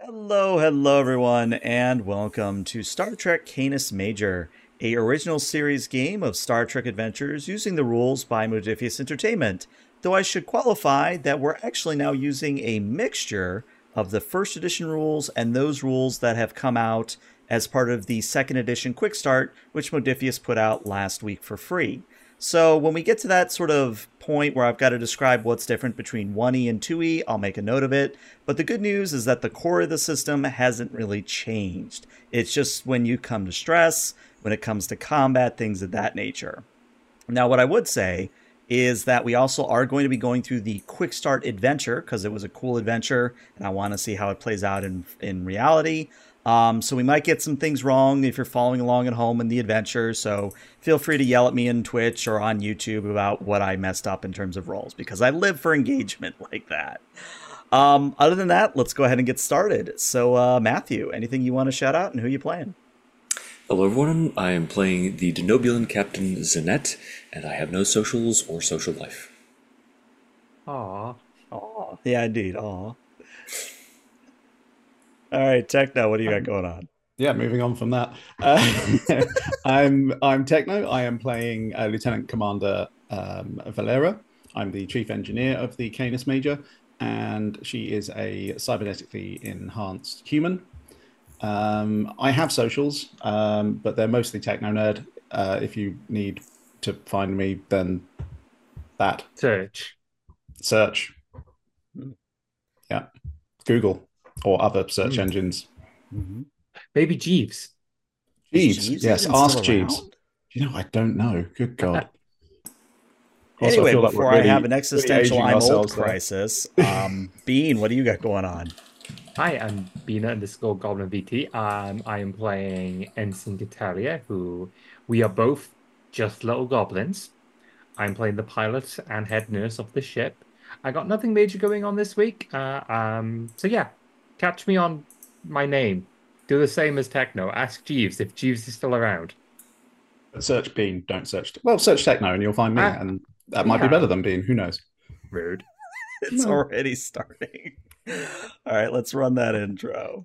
Hello everyone, and welcome to Star Trek Canis Major, a original series game of Star Trek adventures using the rules by Modifius Entertainment. Though I should qualify that we're actually now using a mixture of the first edition rules and those rules that have come out as part of the second edition Quick Start, which Modifius put out last week for free. So when we get to that sort of point where I've got to describe what's different between 1E and 2E, I'll make a note of it. But the good news is that the core of the system hasn't really changed. It's just when you come to stress, when it comes to combat, things of that nature. Now, what I would say is that we also are going to be going through the Quick Start adventure because it was a cool adventure and I want to see how it plays out in reality. So we might get some things wrong if you're following along at home in the adventure. So feel free to yell at me in Twitch or on YouTube about what I messed up in terms of roles because I live for engagement like that. Other than that, let's go ahead and get started. So Matthew, anything you want to shout out and who you playing? Hello everyone, I am playing the Denobulan Captain Zanet, and I have no socials or social life. Aw. Aw. Yeah, indeed. Aw. All right, Techno, what do you got going on? Yeah, moving on from that. I'm Techno. I am playing Lieutenant Commander Valera. I'm the Chief Engineer of the Canis Major, and she is a cybernetically enhanced human. I have socials, but they're mostly Techno Nerd. If you need to find me, then that. Search. Yeah. Google or other search engines. Mm-hmm. Maybe Jeeves. Jeeves, yes, ask Jeeves. Around? I don't know. Good God. Anyway, before I have an existential really I'm old there. crisis, Bean, what do you got going on? Hi, I'm Bina_Goblin VT. I am playing Ensign Gatalia, who we are both just little goblins. I'm playing the pilot and head nurse of the ship. I got nothing major going on this week. So yeah, catch me on my name. Do the same as Techno. Ask Jeeves if Jeeves is still around. Search Bean, don't search. Well, search Techno and you'll find me, and that might be better than Bean. Who knows? Rude. It's already starting. All right, let's run that intro.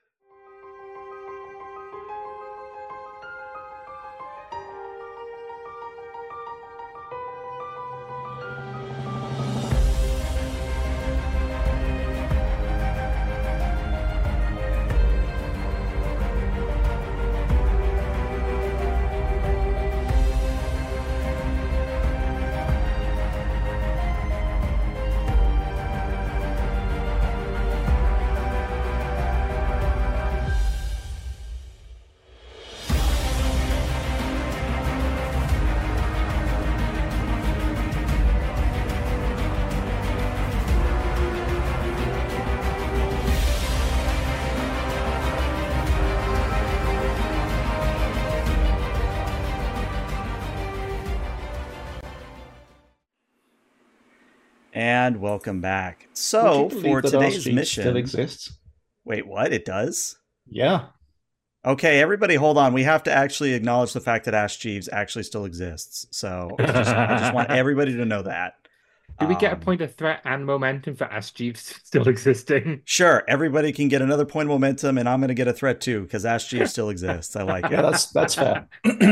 And welcome back. So, for today's mission... still exists? Wait, what? It does? Yeah. Okay, everybody hold on. We have to actually acknowledge the fact that Ask Jeeves actually still exists. So, I just want everybody to know that. Do we get a point of threat and momentum for Ask Jeeves still existing? Sure, everybody can get another point of momentum, and I'm going to get a threat too, because Ask Jeeves still exists. I like it. Yeah, that's fair.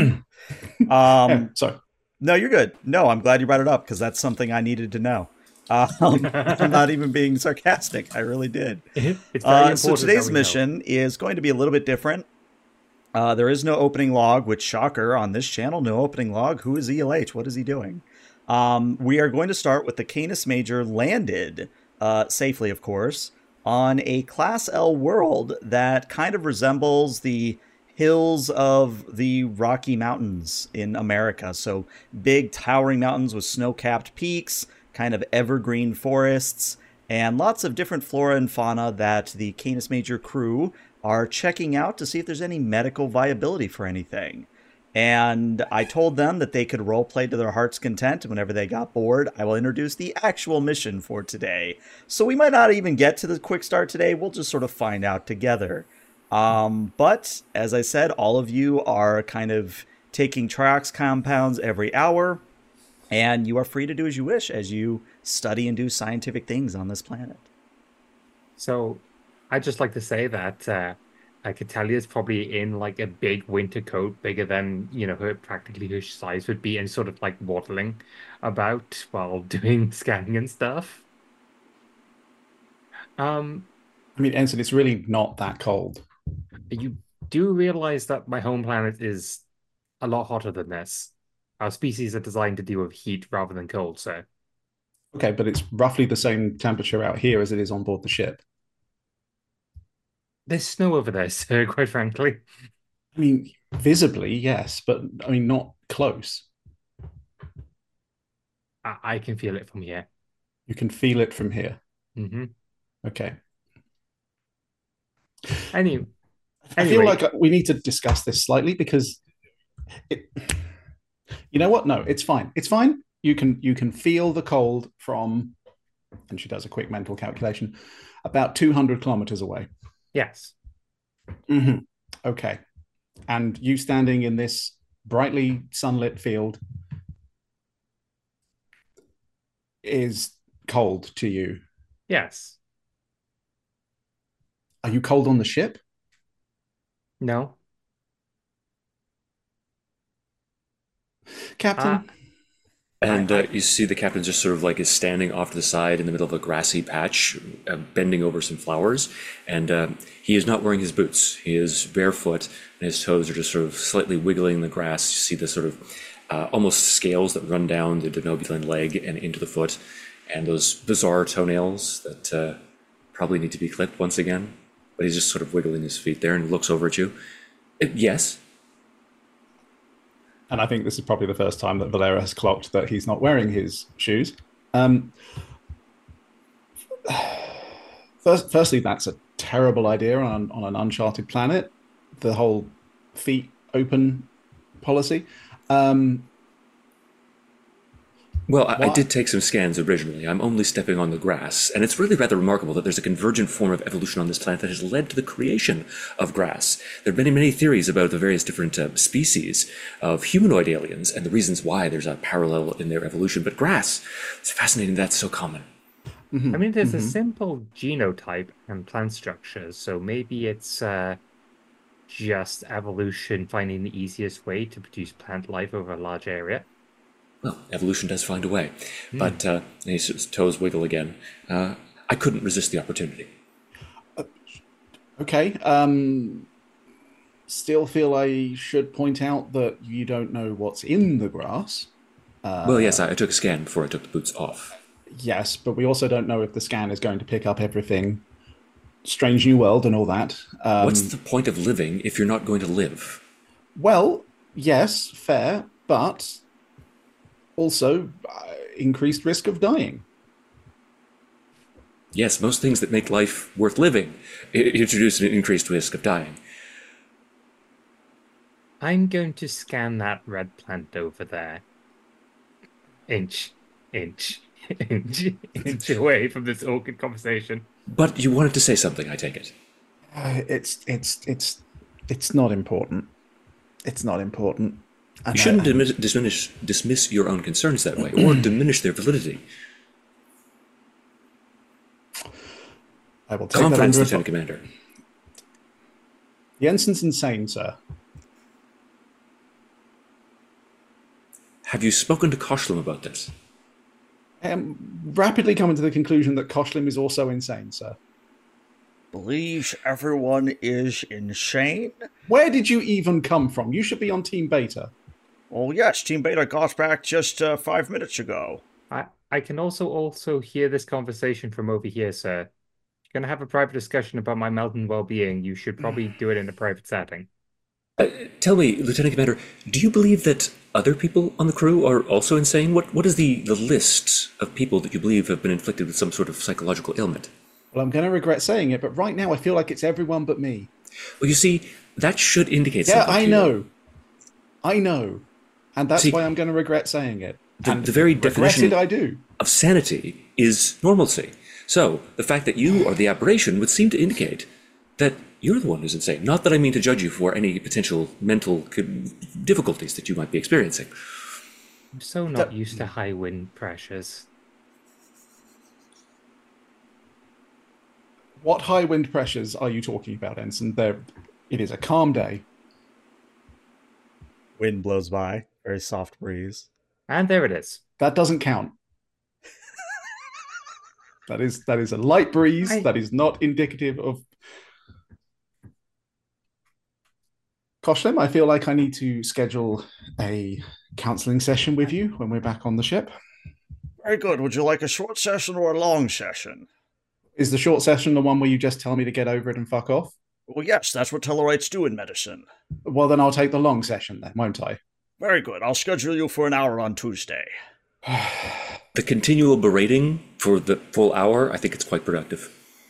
Sorry. No, you're good. No, I'm glad you brought it up, because that's something I needed to know. I'm not even being sarcastic. I really did. So today's mission is going to be a little bit different. There is no opening log, which, shocker, on this channel, no opening log. Who is ELH? What is he doing? We are going to start with the Canis Major landed, safely of course, on a Class L world that kind of resembles the hills of the Rocky Mountains in America. So big towering mountains with snow-capped peaks, kind of evergreen forests, and lots of different flora and fauna that the Canis Major crew are checking out to see if there's any medical viability for anything. And I told them that they could roleplay to their heart's content, and whenever they got bored, I will introduce the actual mission for today. So we might not even get to the quick start today, we'll just sort of find out together. But, as I said, all of you are kind of taking Triox compounds every hour, and you are free to do as you wish as you study and do scientific things on this planet. So, I'd just like to say that Catalia's probably in like a big winter coat, bigger than, her practically her size would be, and sort of like waddling about while doing scanning and stuff. Um, I mean, Ensign, it's really not that cold. you do realize that my home planet is a lot hotter than this. Our species are designed to deal with heat rather than cold, so Okay, but it's roughly the same temperature out here as it is on board the ship. there's snow over there, so quite frankly. I mean, visibly, yes, but I mean, not close. I can feel it from here. You can feel it from here. Hmm. Okay. Any, I feel anyway, like we need to discuss this slightly because it, you know what? No, it's fine. It's fine. You can feel the cold from, and she does a quick mental calculation, about 200 kilometers away. yes. Mm-hmm. Okay. And you standing in this brightly sunlit field is cold to you. Yes. Are you cold on the ship? No. Uh, Captain? And I you see the captain just sort of like is standing off to the side in the middle of a grassy patch, bending over some flowers. And he is not wearing his boots. He is barefoot, and his toes are just sort of slightly wiggling in the grass. You see the sort of almost scales that run down the denobulan leg and into the foot, and those bizarre toenails that probably need to be clipped once again. But he's just sort of wiggling his feet there, and he looks over at you. Yes. And I think this is probably the first time that Valera has clocked that he's not wearing his shoes. Um, firstly, that's a terrible idea on an uncharted planet. The whole feet open policy. Well, I Why? did take some scans originally. I'm only stepping on the grass, and it's really rather remarkable that there's a convergent form of evolution on this planet that has led to the creation of grass. There are many, many theories about the various different species of humanoid aliens and the reasons why there's a parallel in their evolution, but grass, it's fascinating that's so common. I mean, there's a simple genotype and plant structure, so maybe it's just evolution finding the easiest way to produce plant life over a large area. Well, evolution does find a way. But his toes wiggle again. I couldn't resist the opportunity. Okay. Still feel I should point out that you don't know what's in the grass. Well, yes, I took a scan before I took the boots off. Yes, but we also don't know if the scan is going to pick up everything. Strange New World and all that. What's the point of living if you're not going to live? Well, yes, fair, but also increased risk of dying. Yes, most things that make life worth living introduce an increased risk of dying. I'm going to scan that red plant over there. Inch, inch, inch, inch away from this awkward conversation. But you wanted to say something, I take it. It's not important. It's not important. You shouldn't dismiss your own concerns that way, or diminish their validity. I will take Confidence, that under Lieutenant Commander. Jensen's insane, sir. Have you spoken to Koshlim about this? I am rapidly coming to the conclusion that Koshlim is also insane, sir. Believes everyone is insane? Where did you even come from? You should be on Team Beta. Well, yes, Team Beta got back just 5 minutes ago. I can also hear this conversation from over here, sir. If you're gonna have a private discussion about my Melton well-being, you should probably do it in a private setting. Tell me, Lieutenant Commander, do you believe that other people on the crew are also insane? What is the list of people that you believe have been inflicted with some sort of psychological ailment? Well, I'm going to regret saying it, but right now I feel like it's everyone but me. Well, you see, that should indicate Yeah, something. I to you. know. And that's See, why I'm going to regret saying it. The very definition I do. of sanity is normalcy. So the fact that you are the aberration would seem to indicate that you're the one who's insane. Not that I mean to judge you for any potential mental difficulties that you might be experiencing. I'm so not used to high wind pressures. What high wind pressures are you talking about, Ensign? There, it is a calm day. Wind blows by, very soft breeze. And there it is. That doesn't count. That is a light breeze. I- That is not indicative of. Koshlim, I feel like I need to schedule a counseling session with you when we're back on the ship. Very good. Would you like a short session or a long session? Is the short session the one where you just tell me to get over it and fuck off? Well, yes, that's what Tellarites do in medicine. Well, then I'll take the long session then, won't I? Very good. I'll schedule you for an hour on Tuesday. The continual berating for the full hour, I think it's quite productive.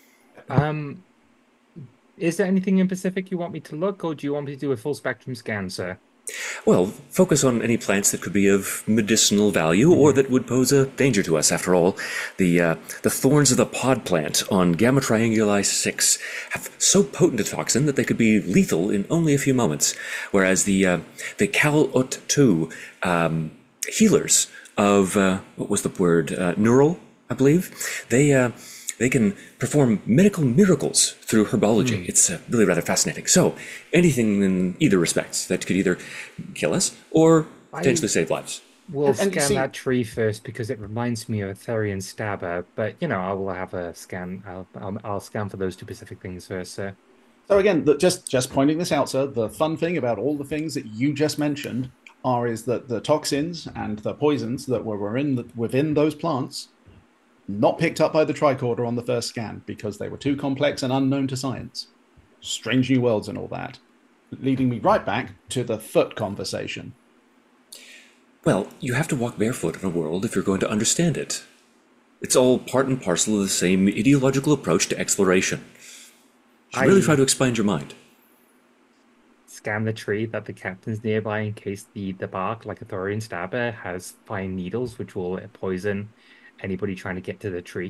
Is there anything in Pacific you want me to look, or do you want me to do a full spectrum scan, sir? Well, focus on any plants that could be of medicinal value or that would pose a danger to us. After all, the thorns of the pod plant on Gamma Trianguli 6 have so potent a toxin that they could be lethal in only a few moments, whereas the Cal-Ut 2 healers of, what was the word, neural, I believe, they can perform medical miracles through herbology. It's really rather fascinating. So, anything in either respect that could either kill us or potentially save lives. We'll And you scan see- that tree first because it reminds me of a Therian stabber. But I will have a scan. I'll scan for those two specific things first, sir. So again, just pointing this out, sir, the fun thing about all the things that you just mentioned is that the toxins and the poisons that were within those plants not picked up by the tricorder on the first scan because they were too complex and unknown to science. Strange new worlds and all that. Leading me right back to the foot conversation. Well, you have to walk barefoot in a world if you're going to understand it. It's all part and parcel of the same ideological approach to exploration. You should really try to expand your mind. Scan the tree that the captain's nearby in case the bark, like a Thorian stabber, has fine needles which will poison anybody trying to get to the tree.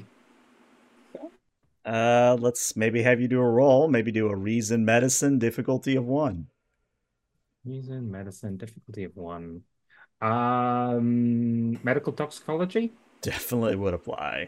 Let's maybe have you do a roll. Maybe do a reason medicine difficulty of 1. Reason, medicine, difficulty of 1. Medical toxicology? Definitely would apply.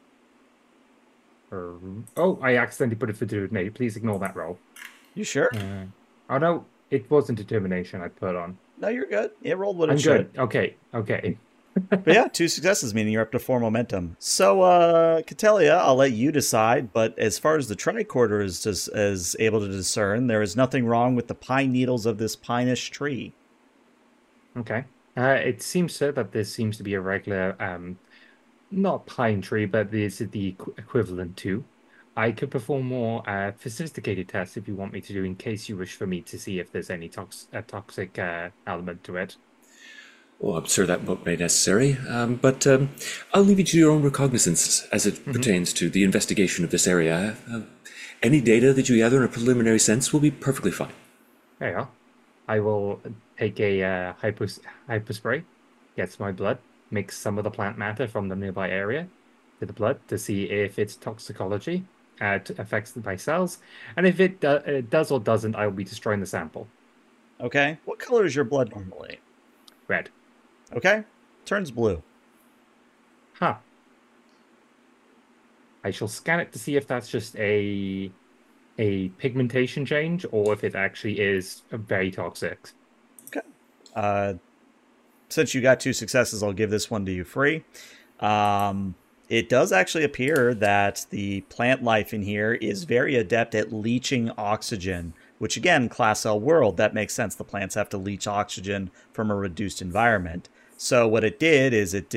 Oh, I accidentally put it for determination. Please ignore that roll. You sure? Oh no, it wasn't determination I put on. No, you're good. It rolled what I'm it should. good. Okay. But yeah, 2 successes, meaning you're up to 4 momentum. So, Catellia, I'll let you decide, but as far as the tricorder is able to discern, there is nothing wrong with the pine needles of this pinish tree. Okay. It seems, sir, that this seems to be a regular, not pine tree, but this is the equivalent to. I could perform more sophisticated tests if you want me to do, in case you wish for me to see if there's any toxic element to it. Well, I'm sure that won't be necessary, but I'll leave you to your own recognizance as it pertains to the investigation of this area. Any data that you gather in a preliminary sense will be perfectly fine. There you are. I will take a hypospray, get some of my blood, mix some of the plant matter from the nearby area to the blood to see if its toxicology affects my cells, and if it does or doesn't, I will be destroying the sample. Okay. What color is your blood normally? Red. Okay. Turns blue. Huh. I shall scan it to see if that's just a pigmentation change or if it actually is very toxic. Okay. Since you got 2 successes, I'll give this one to you free. It does actually appear that the plant life in here is very adept at leaching oxygen, which again, Class L world, that makes sense. The plants have to leach oxygen from a reduced environment. So what it did is it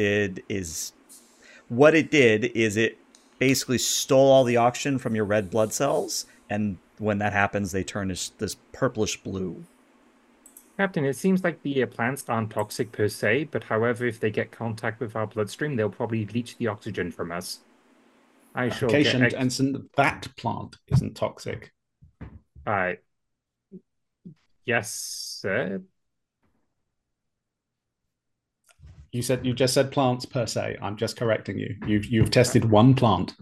basically stole all the oxygen from your red blood cells, and when that happens, they turn this purplish blue. Captain, it seems like the plants aren't toxic per se, but however, if they get contact with our bloodstream, they'll probably leach the oxygen from us. I shall get... Ensign, that plant isn't toxic. Yes, sir. You just said plants per se. I'm just correcting you. You've tested one plant.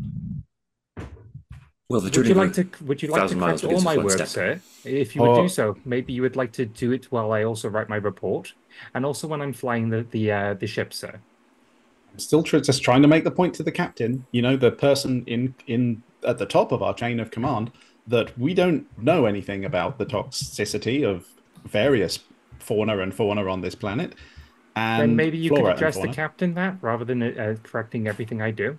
Well, the Would journey you like to correct all my work, step. sir? If you would do so, maybe you would like to do it while I also write my report, and also when I'm flying the ship, sir. I'm still just trying to make the point to the captain. You know, the person in at the top of our chain of command that we don't know anything about the toxicity of various fauna and fauna on this planet, Then and maybe you could flora and address the fauna. captain that rather than correcting everything I do.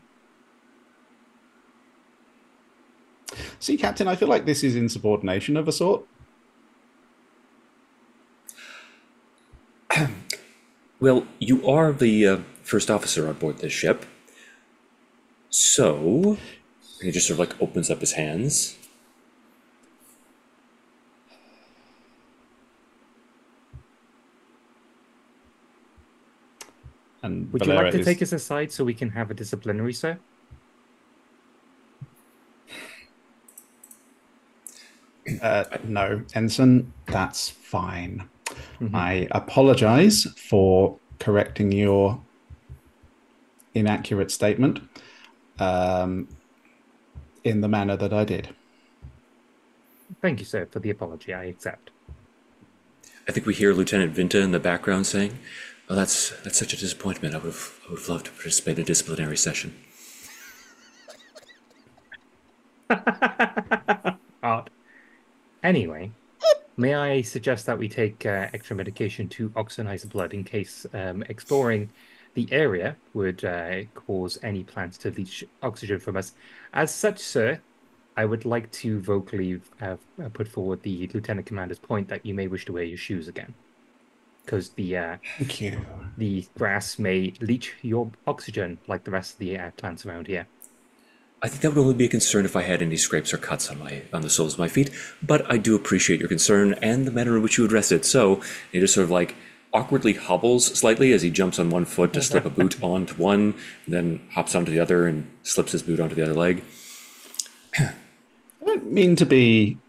See, Captain, I feel like this is insubordination of a sort. Well, you are the first officer on board this ship. So, he just sort of like opens up his hands. And Would you Valera like to is- take us aside so we can have a disciplinary, sir? No, Ensign, that's fine. I apologize for correcting your inaccurate statement in the manner that I did. Thank you, sir, for the apology. I accept. I think we hear Lieutenant Vinta in the background saying, "Oh, that's such a disappointment. I would have loved to participate in a disciplinary session." Art. Anyway, may I suggest that we take extra medication to oxygenate blood in case exploring the area would cause any plants to leach oxygen from us? As such, sir, I would like to vocally put forward the Lieutenant Commander's point that you may wish to wear your shoes again. Because Thank you. the grass may leach your oxygen like the rest of the plants around here. I think that would only be a concern if I had any scrapes or cuts on the soles of my feet, but I do appreciate your concern and the manner in which you addressed it. So he just sort of like awkwardly hobbles slightly as he jumps on one foot to slip a boot onto one, then hops onto the other and slips his boot onto the other leg. I don't mean to be,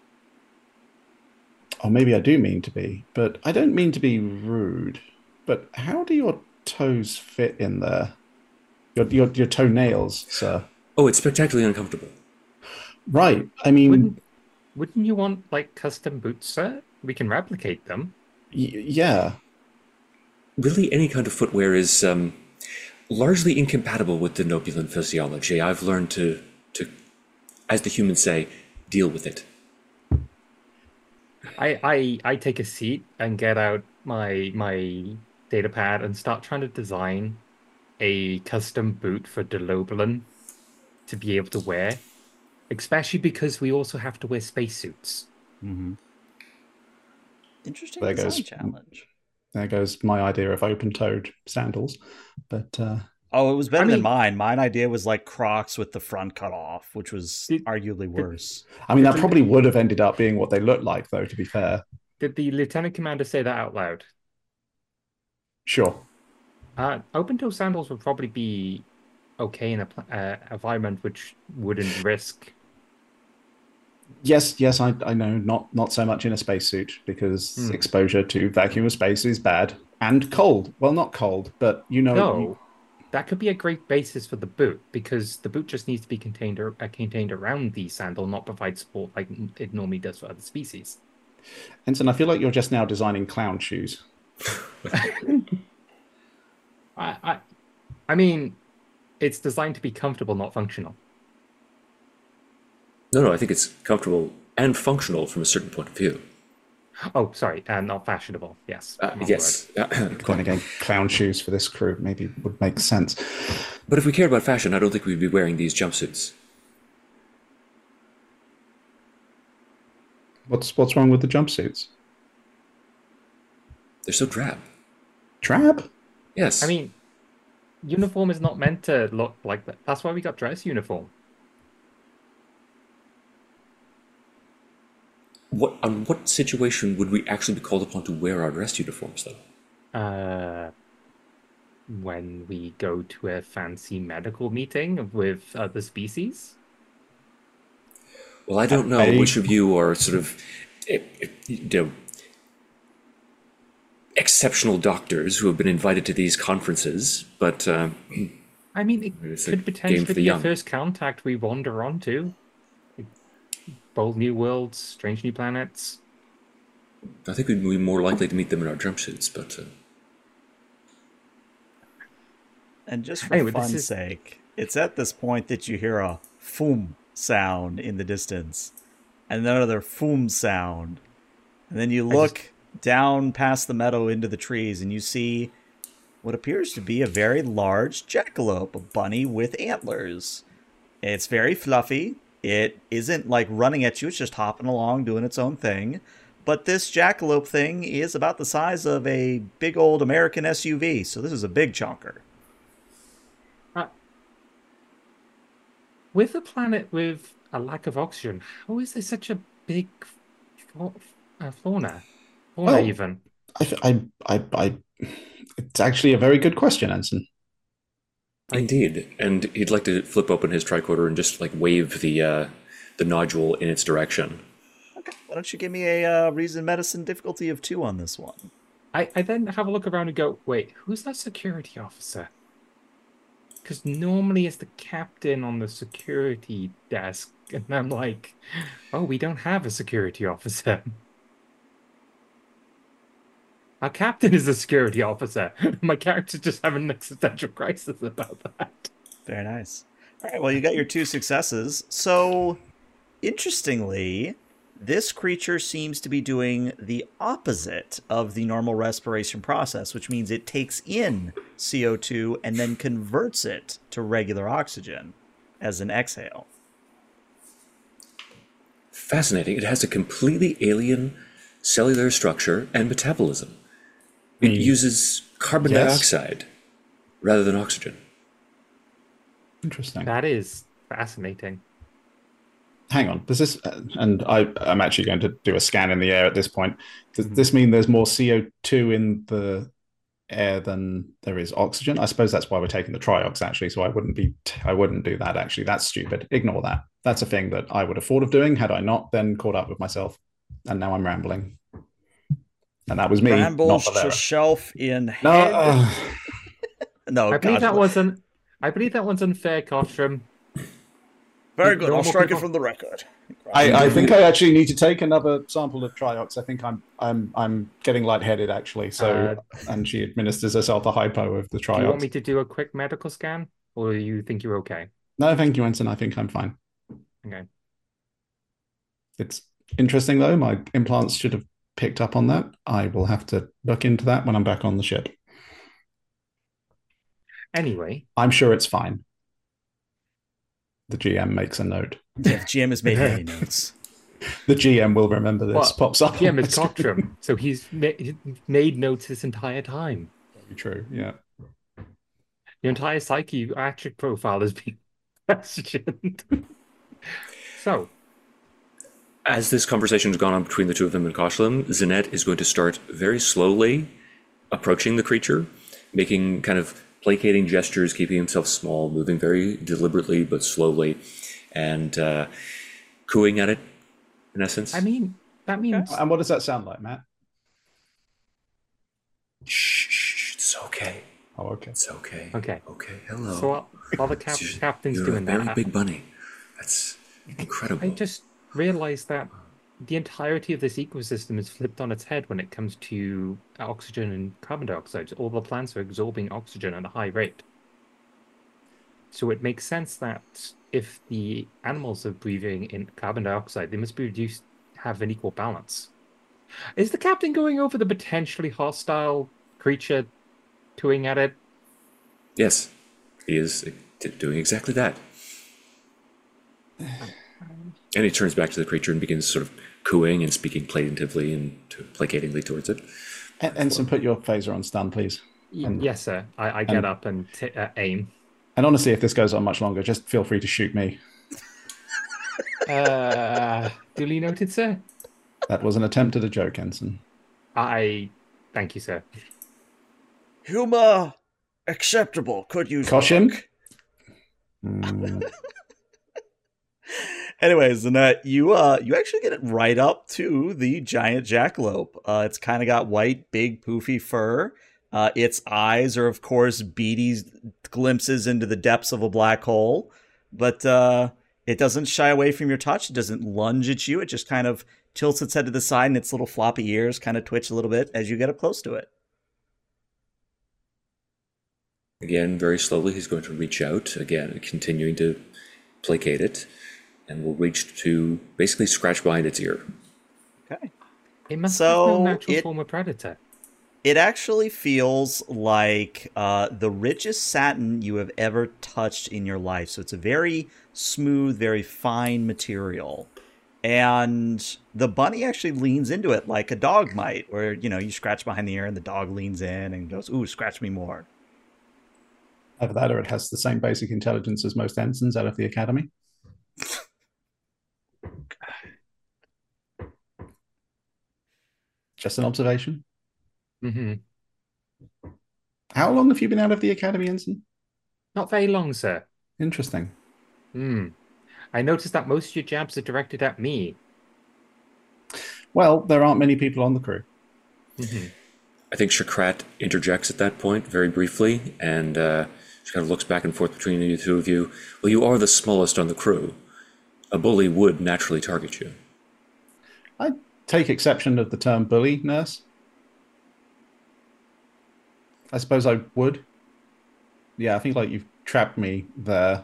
or maybe I do mean to be, but I don't mean to be rude. But how do your toes fit in there? Your toenails, sir. Oh, it's spectacularly uncomfortable. Right. I mean, Wouldn't you want like custom boots, sir? We can replicate them. Yeah. Really, any kind of footwear is largely incompatible with the Nobulan physiology. I've learned to, as the humans say, deal with it. I take a seat and get out my data pad and start trying to design a custom boot for Dolobulan to be able to wear, especially because we also have to wear spacesuits. Mm-hmm. Interesting There design goes- challenge. There goes my idea of open-toed sandals. But Oh, it was better I than mean- mine. Mine idea was like Crocs with the front cut off, which was Did- arguably worse. I mean, that probably would have ended up being what they look like, though, to be fair. Did the Lieutenant Commander say that out loud? Sure. Open-toe sandals would probably be okay in a environment which wouldn't risk. Yes, I know. Not so much in a spacesuit because Hmm. exposure to vacuum of space is bad and cold. Well, not cold, but No, that could be a great basis for the boot because the boot just needs to be contained around the sandal, not provide support like it normally does for other species. Ensign, I feel like you're just now designing clown shoes. I mean, it's designed to be comfortable, not functional. No, I think it's comfortable and functional from a certain point of view. Oh, sorry, not fashionable. Yes. wrong Yes. Then again, clown shoes for this crew maybe would make sense. But if we care about fashion, I don't think we'd be wearing these jumpsuits. What's wrong with the jumpsuits? They're so drab. Drab? Yes. word. I mean, uniform is not meant to look like that. That's why we got dress uniform. What situation would we actually be called upon to wear our dress uniforms, though? When we go to a fancy medical meeting with other species. Well, I don't know which of you are sort of exceptional doctors who have been invited to these conferences, but I mean, it It's a could game potentially for the be a young. first contact we wander onto. Like, bold new worlds, strange new planets. I think we'd be more likely to meet them in our jumpsuits. But And just for Anyway, this fun's is- sake, it's at this point that you hear a foom sound in the distance, and then another foom sound. And then you look down past the meadow into the trees, and you see what appears to be a very large jackalope, a bunny with antlers. It's very fluffy. It isn't like running at you, it's just hopping along, doing its own thing. But this jackalope thing is about the size of a big old American SUV, so this is a big chunker. With a planet with a lack of oxygen, how is there such a big fauna? Fauna, even. It's actually a very good question, Ensign. Indeed, and he'd like to flip open his tricorder and just like wave the nodule in its direction. Okay, why don't you give me a reason medicine difficulty of 2 on this one? I then have a look around and go, wait, who's that security officer? Because normally it's the captain on the security desk, and I'm like, oh, we don't have a security officer. Our captain is a security officer. My character's just having an existential crisis about that. Very nice. All right, well, you got your 2 successes. So, interestingly, this creature seems to be doing the opposite of the normal respiration process, which means it takes in CO2 and then converts it to regular oxygen as an exhale. Fascinating. It has a completely alien cellular structure and metabolism. It uses carbon dioxide rather than oxygen. Interesting. That is fascinating. Hang on. Does this? And I'm actually going to do a scan in the air at this point. Does this mean there's more CO2 in the air than there is oxygen? I suppose that's why we're taking the triox, actually. So I wouldn't do that. Actually, that's stupid. Ignore that. That's a thing that I would have thought of doing had I not then caught up with myself. And now I'm rambling. And that was me. Rambles to shelf in head. No, I believe that one's unfair, Cottram. Very good. I'll strike it from the record. I think I actually need to take another sample of triox. I think I'm getting lightheaded actually. So and she administers herself a hypo of the triox. Do you want me to do a quick medical scan, or do you think you're okay? No, thank you, Ensign. I think I'm fine. Okay. It's interesting though. My implants should have picked up on that. I will have to look into that when I'm back on the ship. Anyway, I'm sure it's fine. The GM makes a note. Yeah, the GM has made many notes. The GM will remember this. Well, Pops up. GM is Cottram, so he's made notes this entire time. Very true. Yeah. Your entire psychiatric profile has been questioned. So, as this conversation has gone on between the two of them and Koshlim, Zinette is going to start very slowly approaching the creature, making kind of placating gestures, keeping himself small, moving very deliberately but slowly, and cooing at it, in essence. I mean, that means... And what does that sound like, Matt? Shh, it's okay. Oh, okay. It's okay. Okay. Okay, hello. So while the captain's You're doing a very that... big bunny. That's incredible. I just realized that the entirety of this ecosystem is flipped on its head when it comes to oxygen and carbon dioxide. All the plants are absorbing oxygen at a high rate. So it makes sense that if the animals are breathing in carbon dioxide, they must be have an equal balance. Is the captain going over the potentially hostile creature, cooing at it? Yes, he is doing exactly that. And he turns back to the creature and begins sort of cooing and speaking plaintively and placatingly towards it. Ensign, put your phaser on stun, please. Yes, sir. I get up and aim. And honestly, if this goes on much longer, just feel free to shoot me. Duly noted, sir. That was an attempt at a joke, Ensign. Thank you, sir. Humor acceptable. Could use Caution. Anyways, Zinette, you actually get it right up to the giant jackalope. It's kind of got white, big, poofy fur. Its eyes are, of course, beady glimpses into the depths of a black hole. But it doesn't shy away from your touch. It doesn't lunge at you. It just kind of tilts its head to the side, and its little floppy ears kind of twitch a little bit as you get up close to it. Again, very slowly, he's going to reach out, again, continuing to placate it. and will reach to basically scratch behind its ear. Okay. It must have So no natural form of predator. it actually feels like the richest satin you have ever touched in your life. So it's a very smooth, very fine material. And the bunny actually leans into it like a dog might, where, you scratch behind the ear and the dog leans in and goes, ooh, scratch me more. Either that or it has the same basic intelligence as most ensigns out of the academy. Just an observation. Mm-hmm. How long have you been out of the academy, ensign? Not very long, sir. Interesting. I noticed that most of your jabs are directed at me. Well, there aren't many people on the crew. Mm-hmm. I think Shakrat interjects at that point very briefly, and she kind of looks back and forth between the two of you. Well, you are the smallest on the crew. A bully would naturally target you. I take exception of the term bully, nurse. I suppose I would. Yeah, I think like you've trapped me there.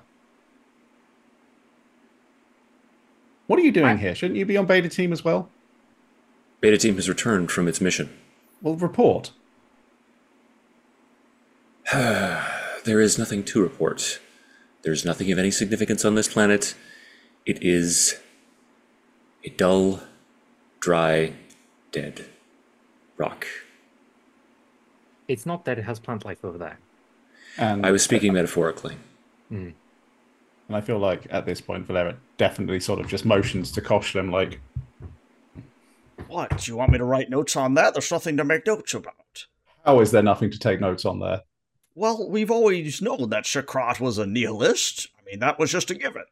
What are you doing here? Shouldn't you be on beta team as well? Beta team has returned from its mission. Well, report. There is nothing to report. There's nothing of any significance on this planet. It is a dull, dry, dead rock. It's not that it has plant life over there. And I was speaking metaphorically. And I feel like at this point, Valera definitely sort of just motions to Koshlim, like, What? Do you want me to write notes on that? There's nothing to make notes about. how is there nothing to take notes on there? Well, we've always known that Shakrat was a nihilist. I mean, that was just a given.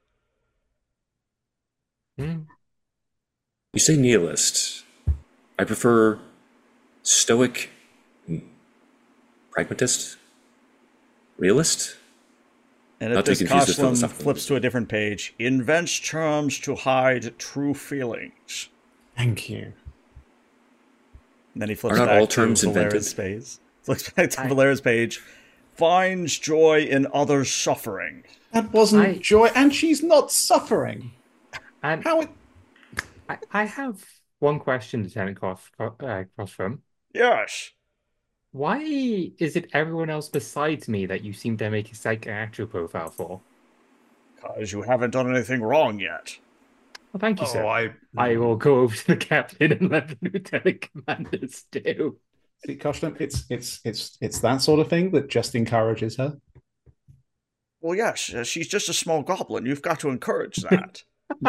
You say nihilist. I prefer stoic, pragmatist, realist. And Not at to this, confuse with Koshlim philosophical flips to a different page. Invents terms to hide true feelings. Thank you. And then he flips Are not back all to terms Valera's invented? page. Flips back to Valera's page. Finds joy in others' suffering. That wasn't I- joy, and she's not suffering. And How it... I have one question, Lieutenant Crossfrom. Yes. Why is it everyone else besides me that you seem to make a psychiatric profile for? Because you haven't done anything wrong yet. Well, thank you, sir. I I will go over to the captain and let the lieutenant commanders do. see, Koshlim, it's that sort of thing that just encourages her. Well, yes, she's just a small goblin. You've got to encourage that.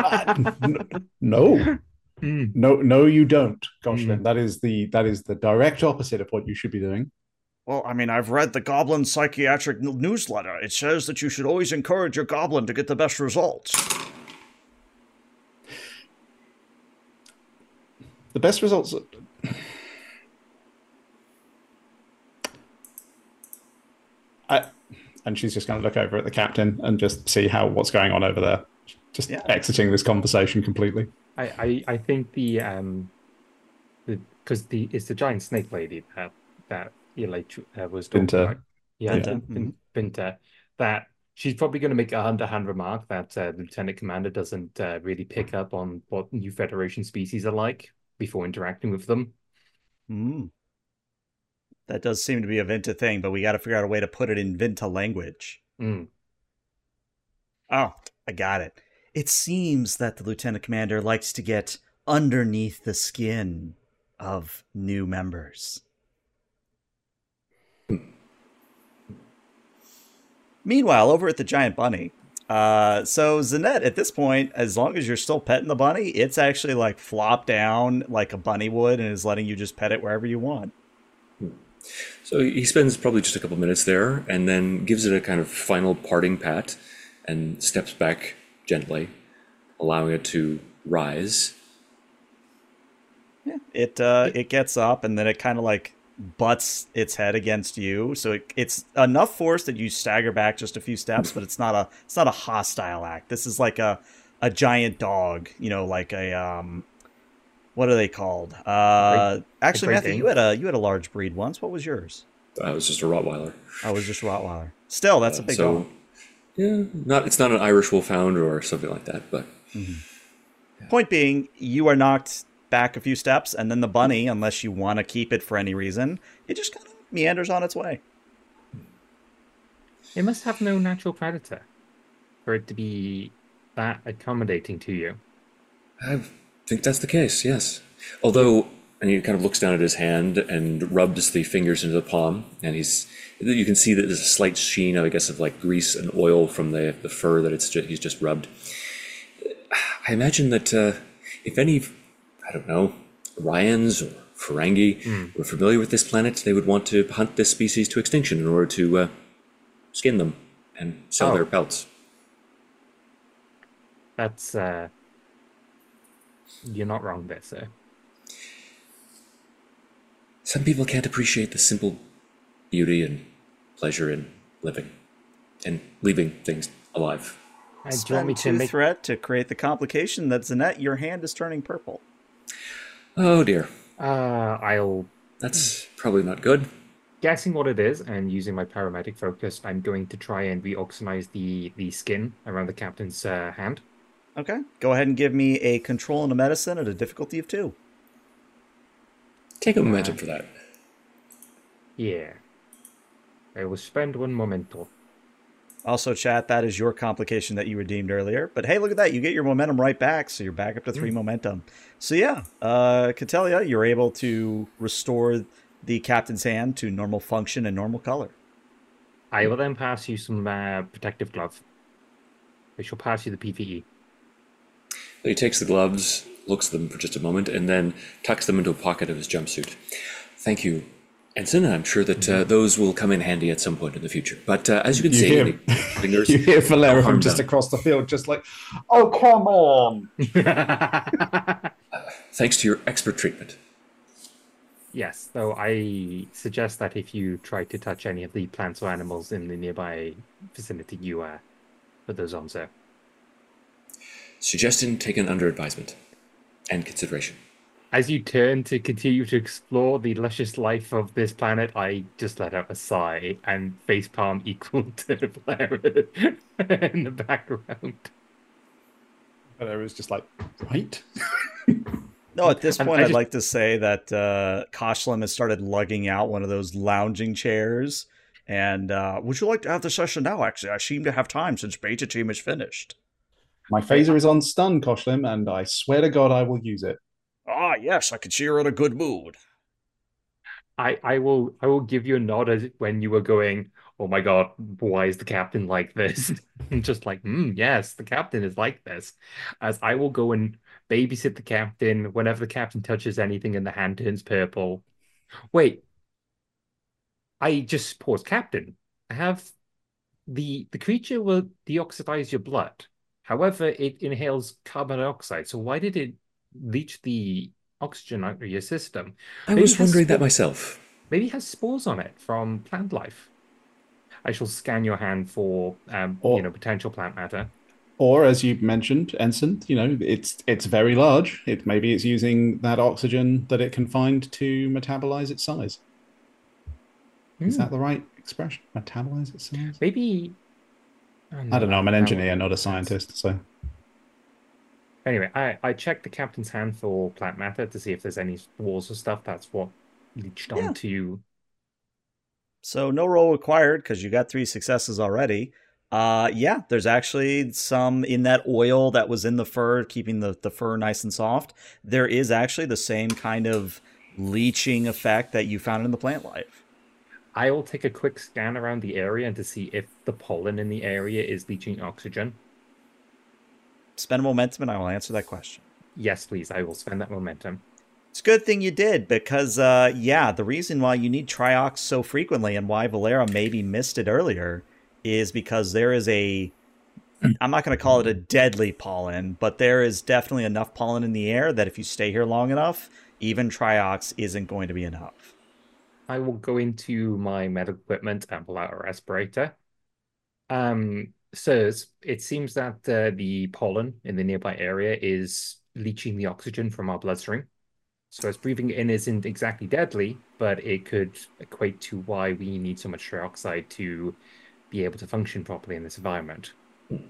No, Mm. no, you don't, Koshlim. That is the direct opposite of what you should be doing. Well, I mean, I've read the Goblin Psychiatric newsletter. It says that you should always encourage your goblin to get the best results. The best results. And she's just going to look over at the captain and just see what's going on over there. Just exiting this conversation completely. I think because it's the giant snake lady that Eli was talking Binta. about. Yeah, Binta. That she's probably going to make a hand remark that the lieutenant commander doesn't really pick up on what new Federation species are like before interacting with them. That does seem to be a Vinta thing, but we got to figure out a way to put it in Vinta language. Oh, I got it. It seems that the lieutenant commander likes to get underneath the skin of new members. Meanwhile, over at the giant bunny, so Zanette, at this point, as long as you're still petting the bunny, it's actually like flopped down like a bunny would and is letting you just pet it wherever you want. So he spends probably just a couple minutes there and then gives it a kind of final parting pat and steps back gently, allowing it to rise. Yeah, it gets up and then it kind of like butts its head against you, so it's enough force that you stagger back just a few steps, but it's not a hostile act. This is like a giant dog, like a what are they called? Actually, Matthew, you had a large breed once. What was yours? It was just a Rottweiler. Oh, it was just a Rottweiler. Still, that's a big dog. Yeah, not it's not an Irish wolfhound or something like that, but Mhm. Point being, you are knocked back a few steps, and then the bunny, unless you want to keep it for any reason, it just kind of meanders on its way. It must have no natural predator for it to be that accommodating to you. I think that's the case. Yes, although. And he kind of looks down at his hand and rubs the fingers into the palm, and you can see that there's a slight sheen, I guess, of like grease and oil from the fur that he's just rubbed. I imagine that if any, I don't know, Ryans or Ferengi were familiar with this planet, they would want to hunt this species to extinction in order to skin them and sell their Oh, pelts. that's you're not wrong there, sir. Some people can't appreciate the simple beauty and pleasure in living and leaving things alive. Do you want me Spend to two make? threat to create the complication that Zanette, your hand is turning purple. Oh dear, I'll that's probably not good. guessing what it is and using my paramedic focus. I'm going to try and reoxynize the skin around the captain's hand. Okay, go ahead and give me a control and a medicine at a difficulty of 2. Take a momentum for that. Yeah, I will spend one momento. Also, chat, that is your complication that you redeemed earlier. But hey, look at that. You get your momentum right back. So you're back up to 3 momentum. So yeah, Catellia, you're able to restore the captain's hand to normal function and normal color. I will then pass you some protective glove. I shall pass you the PPE. He takes the gloves, looks at them for just a moment, and then tucks them into a pocket of his jumpsuit. Thank you, Ensign. I'm sure that those will come in handy at some point in the future. But as you can You see, hear, the fingers, you hear Valera no from harm just done. across the field, just like, oh, come on. Thanks to your expert treatment. Yes, though I suggest that if you try to touch any of the plants or animals in the nearby vicinity, you put those on, sir. Suggestion taken under advisement and consideration. As you turn to continue to explore the luscious life of this planet, I just let out a sigh and facepalm equal to Blair in the background. Valera's just like, right? No, at this And point, I I'd just- like to say that Koshlim has started lugging out one of those lounging chairs. And would you like to have the session now? Actually, I seem to have time since beta team is finished. My phaser is on stun, Koshlim, and I swear to God I will use it. Ah, yes, I can see you're in a good mood. I will give you a nod as when you were going, oh my God, why is the captain like this? And just like, yes, the captain is like this. As I will go and babysit the captain whenever the captain touches anything and the hand turns purple. Wait, I just paused captain. I have the creature will deoxidize your blood. However, it inhales carbon dioxide. So why did it leach the oxygen out of your system? I Maybe was it has wondering that spores. myself. Maybe it has spores on it from plant life. I shall scan your hand for Or, potential plant matter. or as you mentioned, Ensign, it's very large. Maybe it's using that oxygen that it can find to metabolize its size. Is that the right expression? Metabolize its size? Maybe I don't know. I'm an engineer, not a scientist. So Anyway, I checked the captain's hand for plant matter to see if there's any spores or stuff. That's what leached Yeah. onto. So no roll required because you got 3 successes already. Yeah, there's actually some in that oil that was in the fur, keeping the fur nice and soft. There is actually the same kind of leaching effect that you found in the plant life. I will take a quick scan around the area and to see if the pollen in the area is leaching oxygen. Spend momentum and I will answer that question. Yes, please. I will spend that momentum. It's a good thing you did because, the reason why you need Triox so frequently and why Valera maybe missed it earlier is because there is I'm not going to call it a deadly pollen, but there is definitely enough pollen in the air that if you stay here long enough, even Triox isn't going to be enough. I will go into my medical equipment and pull out a respirator. Sirs, it seems that the pollen in the nearby area is leaching the oxygen from our bloodstream. So as breathing it in isn't exactly deadly, but it could equate to why we need so much trioxide to be able to function properly in this environment. It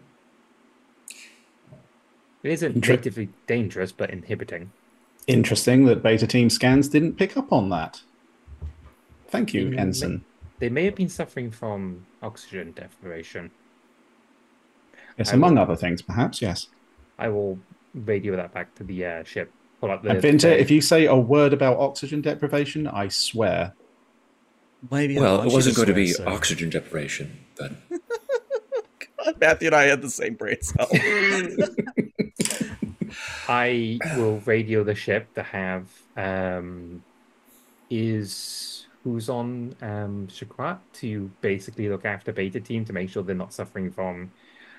isn't natively dangerous, but inhibiting. Interesting that beta team scans didn't pick up on that. Thank you, Ensign. They may have been suffering from oxygen deprivation. Yes, among other things, perhaps, yes. I will radio that back to the ship. Pull up the And Vinter, if you say a word about oxygen deprivation, I swear. Maybe well, it wasn't going to be oxygen deprivation, but God, Matthew and I had the same brain cell. I will radio the ship to have who's on Shakrat to basically look after beta team to make sure they're not suffering from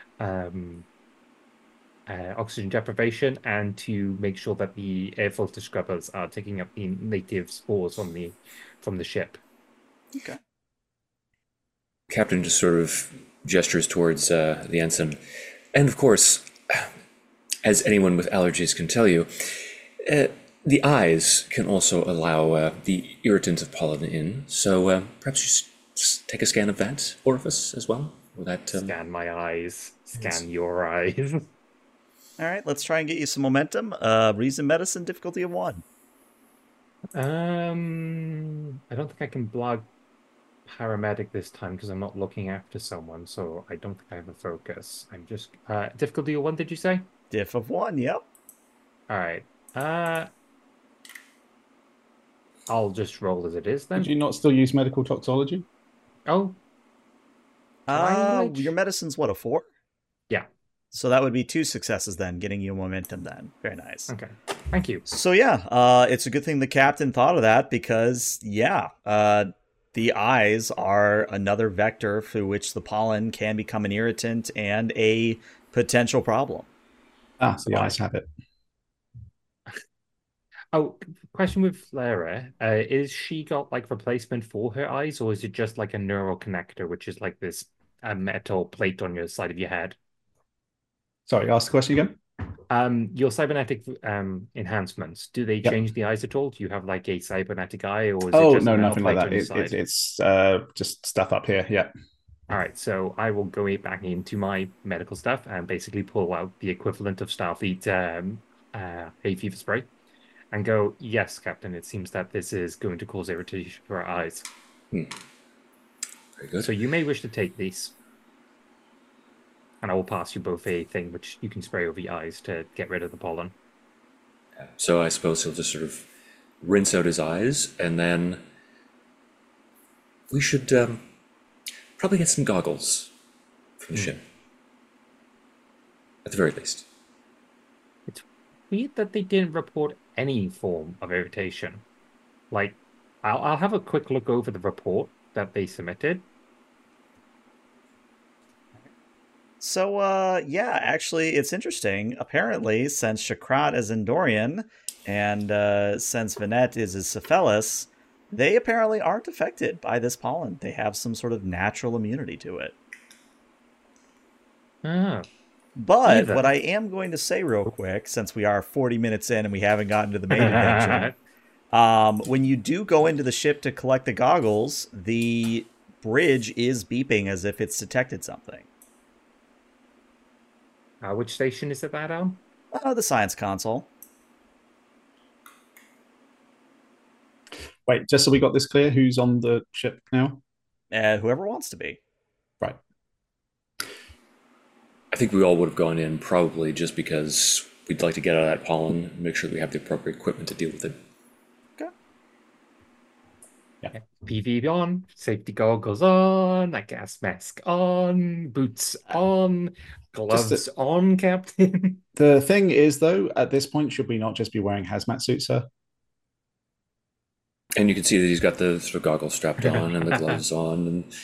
oxygen deprivation, and to make sure that the air filter scrubbers are taking up the native spores from the ship. Okay. Captain just sort of gestures towards the ensign. And of course, as anyone with allergies can tell you, the eyes can also allow the irritant of pollen in. So perhaps you just take a scan of that orifice as well. Will that scan my eyes? Scan your eyes. All right, let's try and get you some momentum. Reason medicine, difficulty of 1. I don't think I can blog paramedic this time because I'm not looking after someone, so I don't think I have a focus. I'm just difficulty of 1, did you say? Diff of 1, yep. All right. I'll just roll as it is then. Did you not still use medical toxology? Oh. Your medicine's what, a 4? Yeah. So that would be 2 successes then, getting you momentum then. Very nice. Okay. Thank you. So yeah, it's a good thing the captain thought of that because, the eyes are another vector through which the pollen can become an irritant and a potential problem. Ah, so the eyes have it. Oh, question with Lara. Is she got like replacement for her eyes, or is it just like a neural connector, which is like this metal plate on your side of your head? Sorry, ask the question again. Your cybernetic enhancements, do they change the eyes at all? Do you have like a cybernetic eye, or is it just no, nothing like that. It's just stuff up here. Yeah. All right, so I will go back into my medical stuff and basically pull out the equivalent of Starfleet hay fever spray, and go, yes, Captain. It seems that this is going to cause irritation for our eyes. Very good. So you may wish to take these. And I will pass you both a thing which you can spray over your eyes to get rid of the pollen. So I suppose he'll just sort of rinse out his eyes, and then we should probably get some goggles from the ship. At the very least. It's weird that they didn't report any form of irritation. Like, I'll have a quick look over the report that they submitted. So, actually, it's interesting. Apparently, since Shakrat is Endorian, and since Vanette is Cephalus, they apparently aren't affected by this pollen. They have some sort of natural immunity to it. But what I am going to say real quick, since we are 40 minutes in and we haven't gotten to the main adventure, when you do go into the ship to collect the goggles, the bridge is beeping as if it's detected something. Which station is it that on? The science console. Wait, just so we got this clear, who's on the ship now? Whoever wants to be. Right. I think we all would have gone in probably just because we'd like to get out of that pollen and make sure we have the appropriate equipment to deal with it. Okay. Yeah. PV on, safety goggles on, a gas mask on, boots on, gloves on, Captain. The thing is, though, at this point, should we not just be wearing hazmat suits, sir? And you can see that he's got the sort of goggles strapped on and the gloves on. And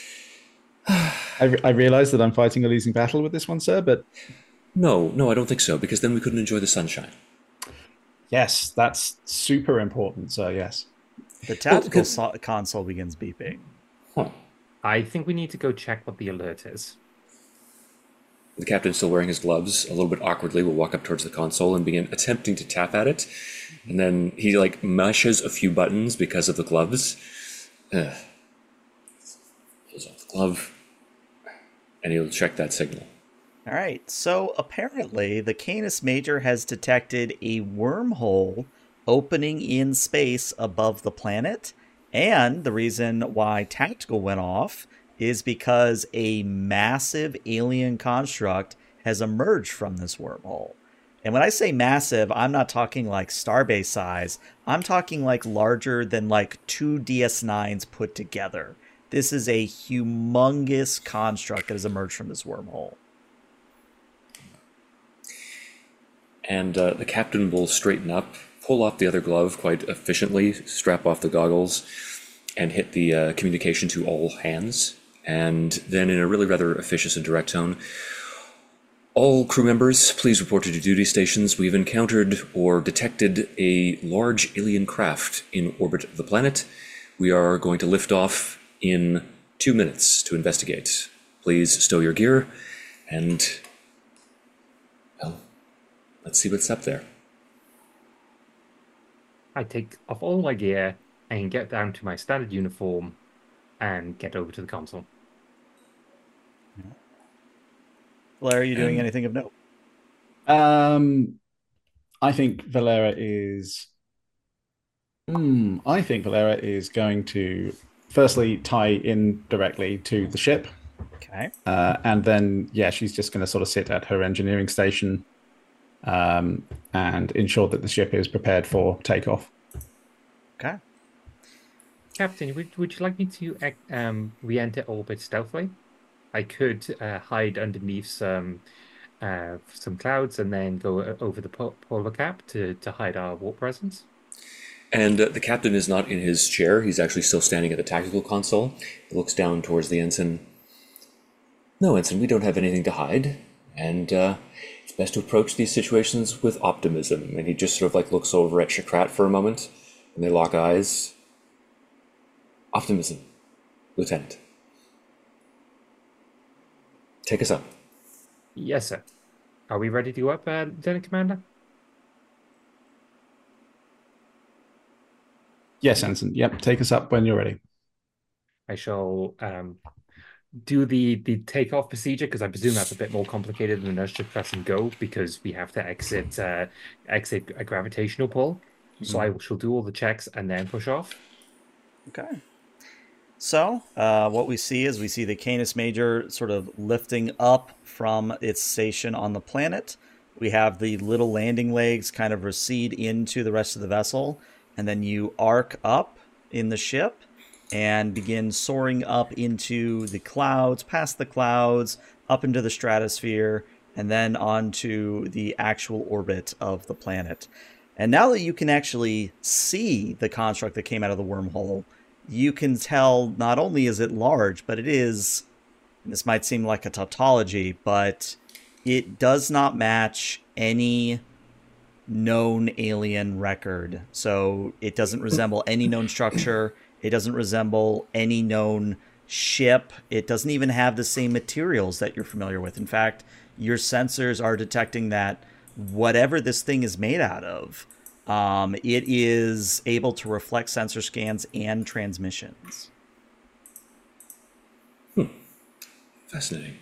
I realize that I'm fighting a losing battle with this one, sir, but... No, I don't think so, because then we couldn't enjoy the sunshine. Yes, that's super important, sir, yes. The tactical console begins beeping. Huh. I think we need to go check what the alert is. The captain's still wearing his gloves. A little bit awkwardly, will walk up towards the console and begin attempting to tap at it. And then he, mashes a few buttons because of the gloves. Pulls off the glove. and he'll check that signal. All right, so apparently the Canis Major has detected a wormhole opening in space above the planet, and the reason why Tactical went off is because a massive alien construct has emerged from this wormhole. And when I say massive, I'm not talking like Starbase size. I'm talking like larger than like two DS9s put together. This is a humongous construct that has emerged from this wormhole. And the captain will straighten up, pull off the other glove quite efficiently, strap off the goggles, and hit the communication to all hands. And then in a really rather officious and direct tone, all crew members, please report to your duty stations. We've encountered or detected a large alien craft in orbit of the planet. We are going to lift off in 2 minutes to investigate. Please stow your gear and, well, let's see what's up there. I take off all my gear and get down to my standard uniform and get over to the console. Blair, are you doing anything of note? I think Valera is. I think Valera is going to firstly tie in directly to the ship. Okay. And then, she's just going to sort of sit at her engineering station and ensure that the ship is prepared for takeoff. Okay. Captain, would you like me to re-enter orbit stealthily? I could hide underneath some clouds and then go over the polar cap to hide our warp presence. And the captain is not in his chair. He's actually still standing at the tactical console. He looks down towards the ensign. No, ensign, we don't have anything to hide. And it's best to approach these situations with optimism. And he just sort of like looks over at Shakrat for a moment, and they lock eyes. Optimism, Lieutenant. Take us up. Yes, sir. Are we ready to go up, Lieutenant Commander? Yes, Ensign. Yep, take us up when you're ready. I shall do the takeoff procedure, because I presume that's a bit more complicated than us just press and go, because we have to exit a gravitational pull. So I shall do all the checks and then push off. Okay. So what we see is the Canis Major sort of lifting up from its station on the planet. We have the little landing legs kind of recede into the rest of the vessel, and then you arc up in the ship and begin soaring up into the clouds, past the clouds, up into the stratosphere, and then onto the actual orbit of the planet. And now that you can actually see the construct that came out of the wormhole, you can tell not only is it large, but it is, and this might seem like a tautology, but it does not match any known alien record. So it doesn't resemble any known structure. It doesn't resemble any known ship. It doesn't even have the same materials that you're familiar with. In fact, your sensors are detecting that whatever this thing is made out of, it is able to reflect sensor scans and transmissions. Fascinating.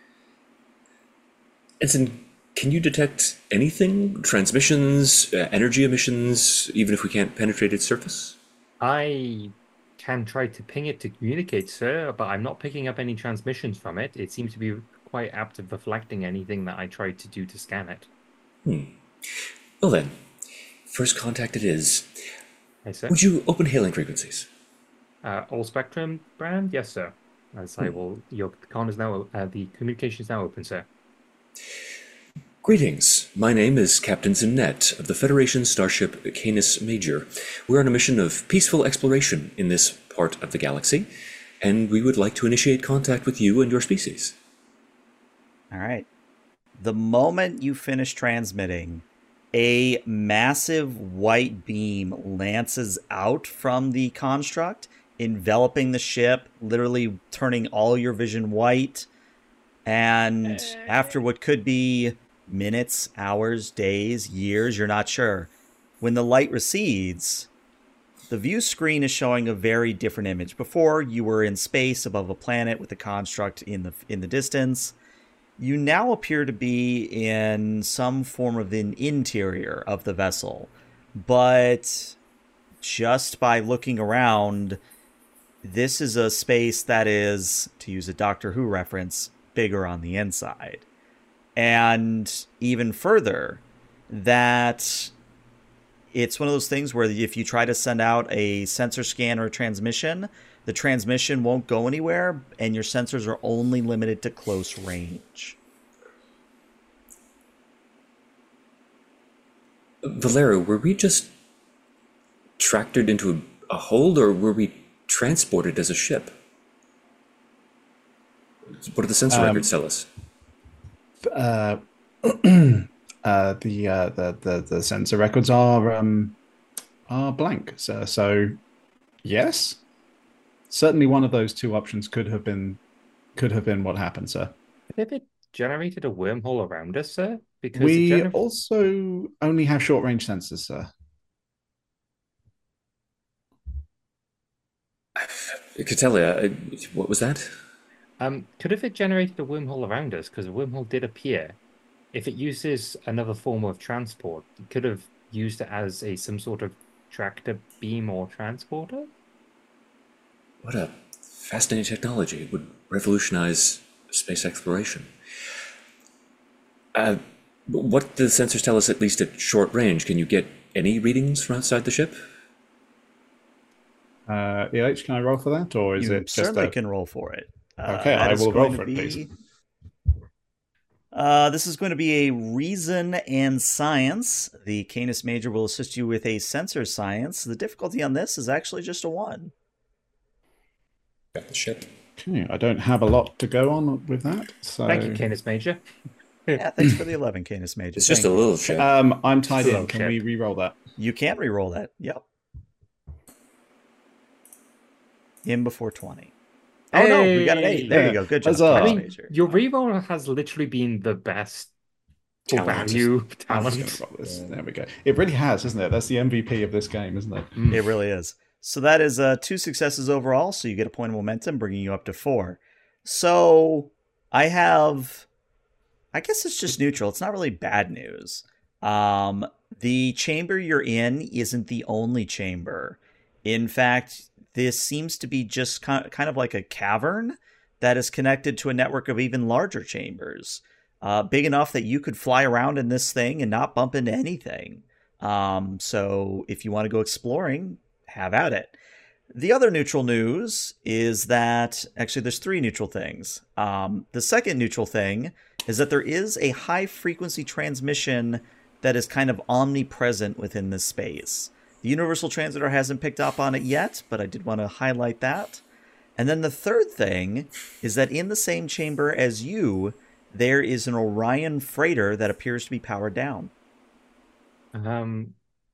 Ensign, can you detect anything? Transmissions, energy emissions, even if we can't penetrate its surface? I can try to ping it to communicate, sir, but I'm not picking up any transmissions from it. It seems to be quite apt at reflecting anything that I tried to do to scan it. Well then, first contact it is. Yes, sir. Would you open hailing frequencies? All spectrum brand? Yes, sir. As I will, your con is now, the communication is now open, sir. Greetings. My name is Captain Zinnet of the Federation starship Canis Major. We're on a mission of peaceful exploration in this part of the galaxy, and we would like to initiate contact with you and your species. All right. The moment you finish transmitting, a massive white beam lances out from the construct, enveloping the ship, literally turning all your vision white. And after what could be minutes, hours, days, years, you're not sure, when the light recedes, The view screen is showing a very different image. Before, you were in space above a planet with a construct in the distance. You now appear to be in some form of an interior of the vessel. But just by looking around, this is a space that is, to use a Doctor Who reference, bigger on the inside. And even further, that it's one of those things where if you try to send out a sensor scan or a transmission, the transmission won't go anywhere, and your sensors are only limited to close range. Valera, were we just tractored into a hold, or were we transported as a ship? What do the sensor records tell us? The sensor records are blank, sir. So yes, certainly one of those two options could have been what happened, sir. Have it generated a wormhole around us, sir? Because We also only have short range sensors, sir. Catellia, what was that? could have it generated a wormhole around us? Because a wormhole did appear. If it uses another form of transport, it could have used it as some sort of tractor beam or transporter. What a fascinating technology. It would revolutionize space exploration. What do the sensors tell us, at least at short range? Can you get any readings from outside the ship? ELH, can I roll for that, or is You it just certainly can roll for it. Okay, I will roll for it, please. This is going to be a reason and science. The Canis Major will assist you with a sensor science. The difficulty on this is actually just a 1. Got the ship. Okay, I don't have a lot to go on with that. So Thank you, Canis Major. Yeah, thanks for the 11, Canis Major. It's just a little ship. I'm tied Slow in. Can ship. we re-roll that? You can re-roll that. Yep. In before 20. Oh no, we got an 8. There you go. Good job, Huzzah. I Canis mean, Major. your reroll has literally been the best for Talent. value I'm just talent. gonna roll this. There we go. It really has, isn't it? That's the MVP of this game, isn't it? It really is. So that is 2 successes overall, so you get a point of momentum, bringing you up to 4. So I guess it's just neutral. It's not really bad news. The chamber you're in isn't the only chamber. In fact, this seems to be just kind of like a cavern that is connected to a network of even larger chambers. Big enough that you could fly around in this thing and not bump into anything. So if you want to go exploring, have at it. The other neutral news is that, actually there's 3 neutral things. The second neutral thing is that there is a high frequency transmission that is kind of omnipresent within this space. The Universal Translator hasn't picked up on it yet, but I did want to highlight that. And then the third thing is that in the same chamber as you, there is an Orion freighter that appears to be powered down. Can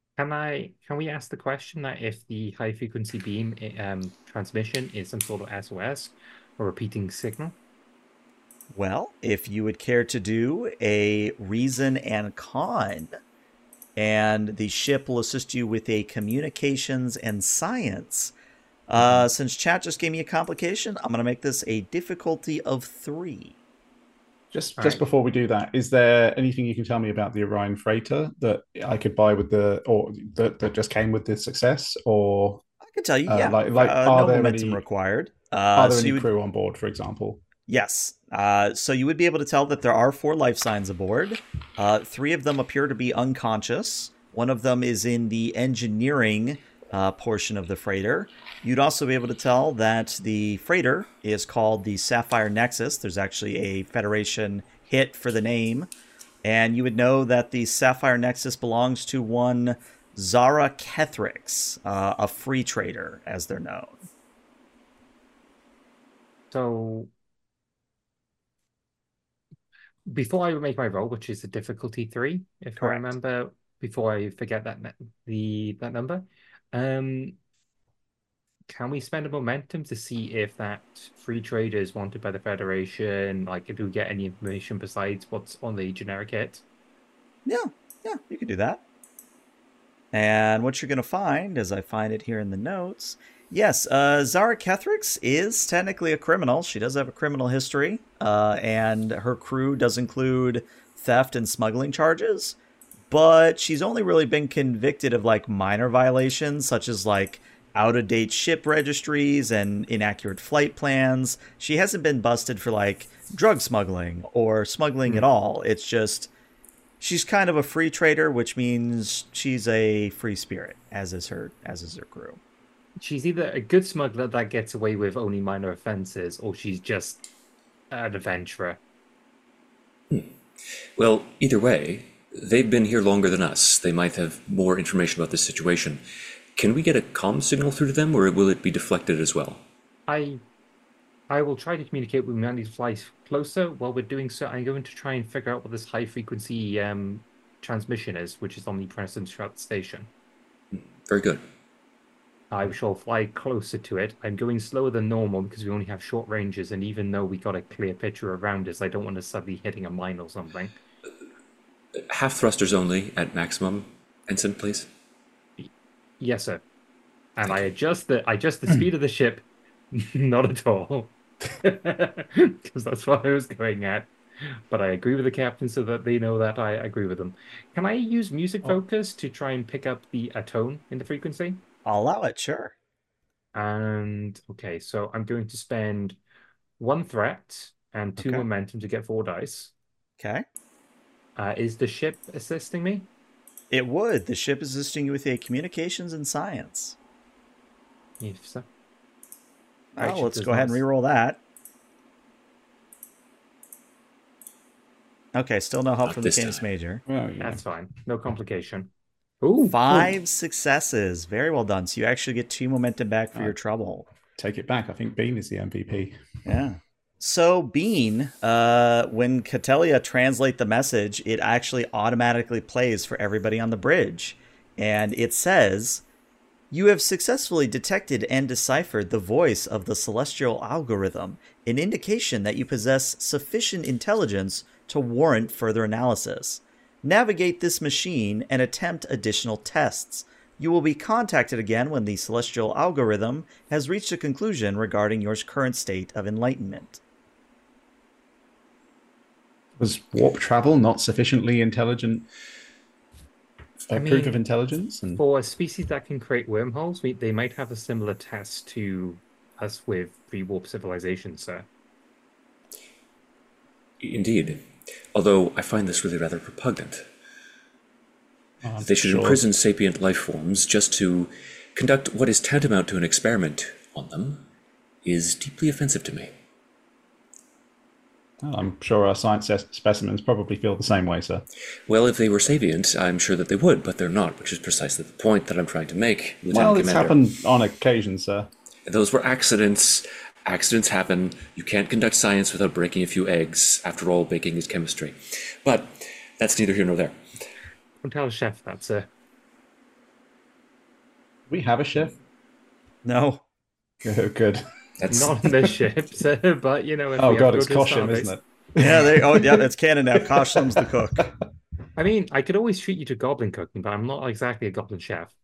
we ask the question that if the high frequency beam transmission is some sort of SOS or repeating signal? Well, if you would care to do a reason and con, and the ship will assist you with a communications and science. Since chat just gave me a complication, I'm going to make this a difficulty of 3. Just right. before we do that, is there anything you can tell me about the Orion freighter that I could buy with that just came with the success, or I can tell you, yeah. are no there momentum any required. are there so any crew on board, for example? Yes. So you would be able to tell that there are 4 life signs aboard. 3 of them appear to be unconscious. One of them is in the engineering portion of the freighter. You'd also be able to tell that the freighter is called the Sapphire Nexus. There's actually a Federation hit for the name. And you would know that the Sapphire Nexus belongs to one Zara Kethrix, a free trader, as they're known. So before I make my roll, which is a difficulty 3, if Correct. I remember, before I forget that that number, can we spend a momentum to see if that free trader is wanted by the Federation? Like, if we get any information besides what's on the generic hit? Yeah, you could do that. And what you're going to find, as I find it here in the notes, yes, Zara Kethrix is technically a criminal. She does have a criminal history, and her crew does include theft and smuggling charges. But she's only really been convicted of like minor violations, such as like out-of-date ship registries and inaccurate flight plans. She hasn't been busted for like drug smuggling or smuggling at all. It's just she's kind of a free trader, which means she's a free spirit, as is her crew. She's either a good smuggler that gets away with only minor offenses, or she's just an adventurer. Well, either way, they've been here longer than us. They might have more information about this situation. Can we get a comm signal through to them, or will it be deflected as well? I will try to communicate with Mandy to fly closer. While we're doing so, I'm going to try and figure out what this high-frequency transmission is, which is omnipresent throughout the station. Very good. I shall fly closer to it. I'm going slower than normal because we only have short ranges, and even though we got a clear picture around us, I don't want to suddenly hitting a mine or something. Half thrusters only at maximum, Ensign, please. Yes, sir. And I adjust the speed of the ship, not at all, because that's what I was going at. But I agree with the captain so that they know that I agree with them. Can I use music focus to try and pick up a tone in the frequency? I'll allow it, sure. And okay, so I'm going to spend 1 threat and 2 momentum to get 4 dice. Okay. Is the ship assisting me? It would. The ship is assisting you with a communications and science. Yes, sir. Well, let's go ahead and reroll that. Okay, still no help from the Canis Major. Oh, yeah. That's fine. No complication. Ooh, 5 successes. Very well done. So you actually get 2 momentum back for your trouble. Take it back. I think Bean is the MVP. Yeah. So Bean, when Catellia translate the message, it actually automatically plays for everybody on the bridge. And it says, "You have successfully detected and deciphered the voice of the celestial algorithm, an indication that you possess sufficient intelligence to warrant further analysis. Navigate this machine and attempt additional tests. You will be contacted again when the celestial algorithm has reached a conclusion regarding your current state of enlightenment." Was warp travel not sufficiently intelligent? Proof of intelligence? For a species that can create wormholes, they might have a similar test to us with pre-warp civilization, sir. Indeed. Although I find this really rather repugnant. They should imprison sapient life forms just to conduct what is tantamount to an experiment on them is deeply offensive to me. Well, I'm sure our science specimens probably feel the same way, sir. Well, if they were sapient, I'm sure that they would, but they're not, which is precisely the point that I'm trying to make, Lieutenant Well, it's Commander. happened on occasion, sir. Those were accidents. Accidents happen. You can't conduct science without breaking a few eggs. After all, baking is chemistry. But that's neither here nor there. Don't tell the chef that, sir. We have a chef? No. Oh, good. That's Not on this ship, sir, but you know. If Oh, we have God, to it's go to Koshim, Starbase- isn't it? Yeah, that's canon now. Koshim's the cook. I mean, I could always treat you to goblin cooking, but I'm not exactly a goblin chef.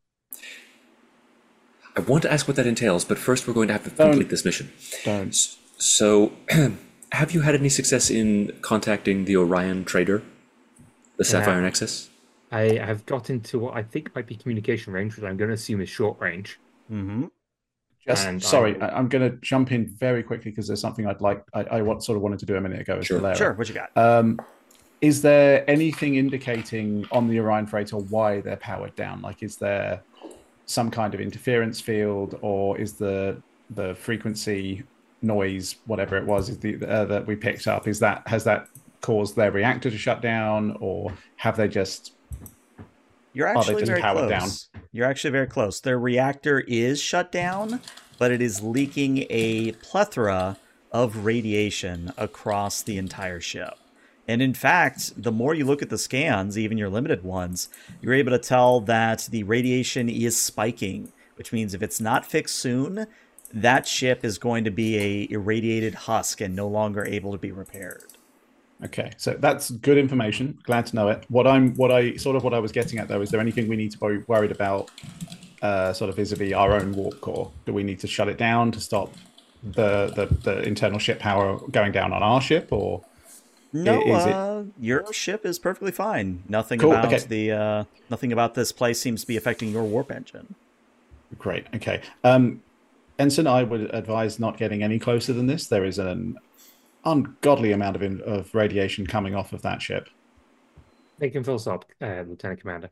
I want to ask what that entails, but first we're going to have to complete this mission. Don't. So, have you had any success in contacting the Orion trader, the Sapphire Nexus? I have got into what I think might be communication range, which I'm going to assume is short range. Mm-hmm. I'm going to jump in very quickly because there's something I sort of wanted to do a minute ago. Sure. Valera. Sure, what you got? Is there anything indicating on the Orion freighter why they're powered down? Like, is there some kind of interference field, or is the frequency noise, whatever it was, that we picked up, has that caused their reactor to shut down, or have they just? You're actually just very powered close. You're actually very close. Their reactor is shut down, but it is leaking a plethora of radiation across the entire ship. And in fact, the more you look at the scans, even your limited ones, you're able to tell that the radiation is spiking, which means if it's not fixed soon, that ship is going to be a irradiated husk and no longer able to be repaired. Okay, so that's good information. Glad to know it. What I was getting at though, is there anything we need to be worried about, sort of vis-a-vis our own warp core? Do we need to shut it down to stop the internal ship power going down on our ship, or No, is it your ship is perfectly fine. Nothing cool? about Okay, the nothing about this place seems to be affecting your warp engine. great. Okay, Ensign, I would advise not getting any closer than this. There is an ungodly amount of radiation coming off of that ship. Make him full stop, Lieutenant Commander.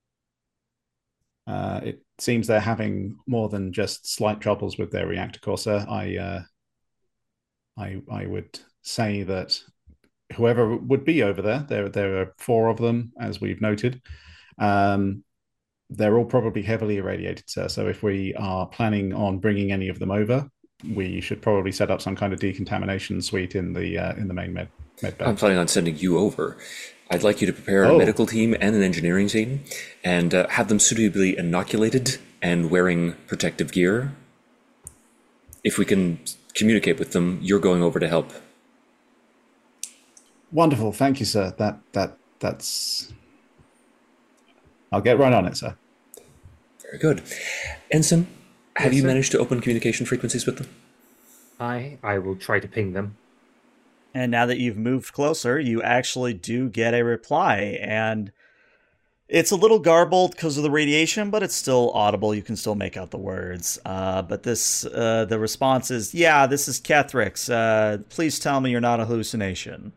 It seems they're having more than just slight troubles with their reactor core, sir. I would say that whoever would be over there are four of them, as we've noted. Um, they're all probably heavily irradiated, sir. So if we are planning on bringing any of them over, we should probably set up some kind of decontamination suite in the main med bay. I'm planning on sending you over. I'd like you to prepare a Oh, medical team and an engineering team and have them suitably inoculated and wearing protective gear. If we can communicate with them, you're going over to help. wonderful! Thank you, sir. That's. I'll get right on it, sir. Very good. Ensign, have Yes, you sir. managed to open communication frequencies with them? I will try to ping them. And now that you've moved closer, you actually do get a reply, and it's a little garbled because of the radiation, but it's still audible. You can still make out the words. But the response is, "Yeah, this is Kethrix. Please tell me you're not a hallucination."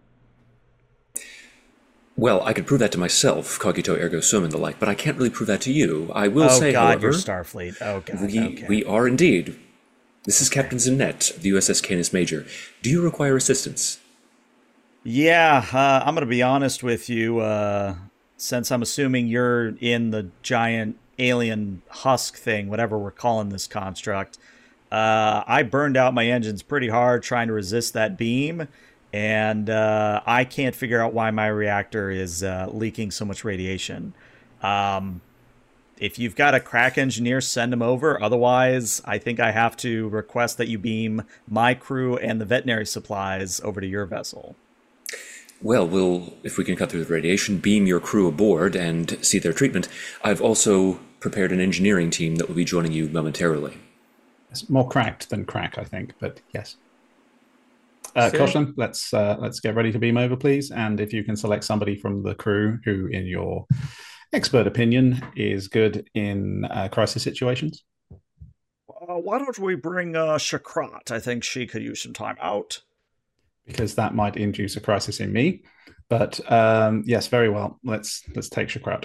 Well, I could prove that to myself, cogito ergo sum and the like, but I can't really prove that to you. I will Oh say, God, however, you're Starfleet. Oh God, okay. we are indeed. This is Captain Zinnette of the USS Canis Major. Do you require assistance? Yeah, I'm gonna be honest with you. Since I'm assuming you're in the giant alien husk thing, whatever we're calling this construct, I burned out my engines pretty hard trying to resist that beam, and I can't figure out why my reactor is leaking so much radiation. Um, if you've got a crack engineer, send him over. Otherwise, I think I have to request that you beam my crew and the veterinary supplies over to your vessel. Well, if we can cut through the radiation, beam your crew aboard and see their treatment. I've also prepared an engineering team that will be joining you momentarily. It's more cracked than crack, I think, but yes. Sir? Koshland, let's get ready to beam over, please. And if you can select somebody from the crew who, in your expert opinion, is good in crisis situations. Why don't we bring Shakrat? I think she could use some time out. Because that might induce a crisis in me. But yes, very well. Let's take Shakrat.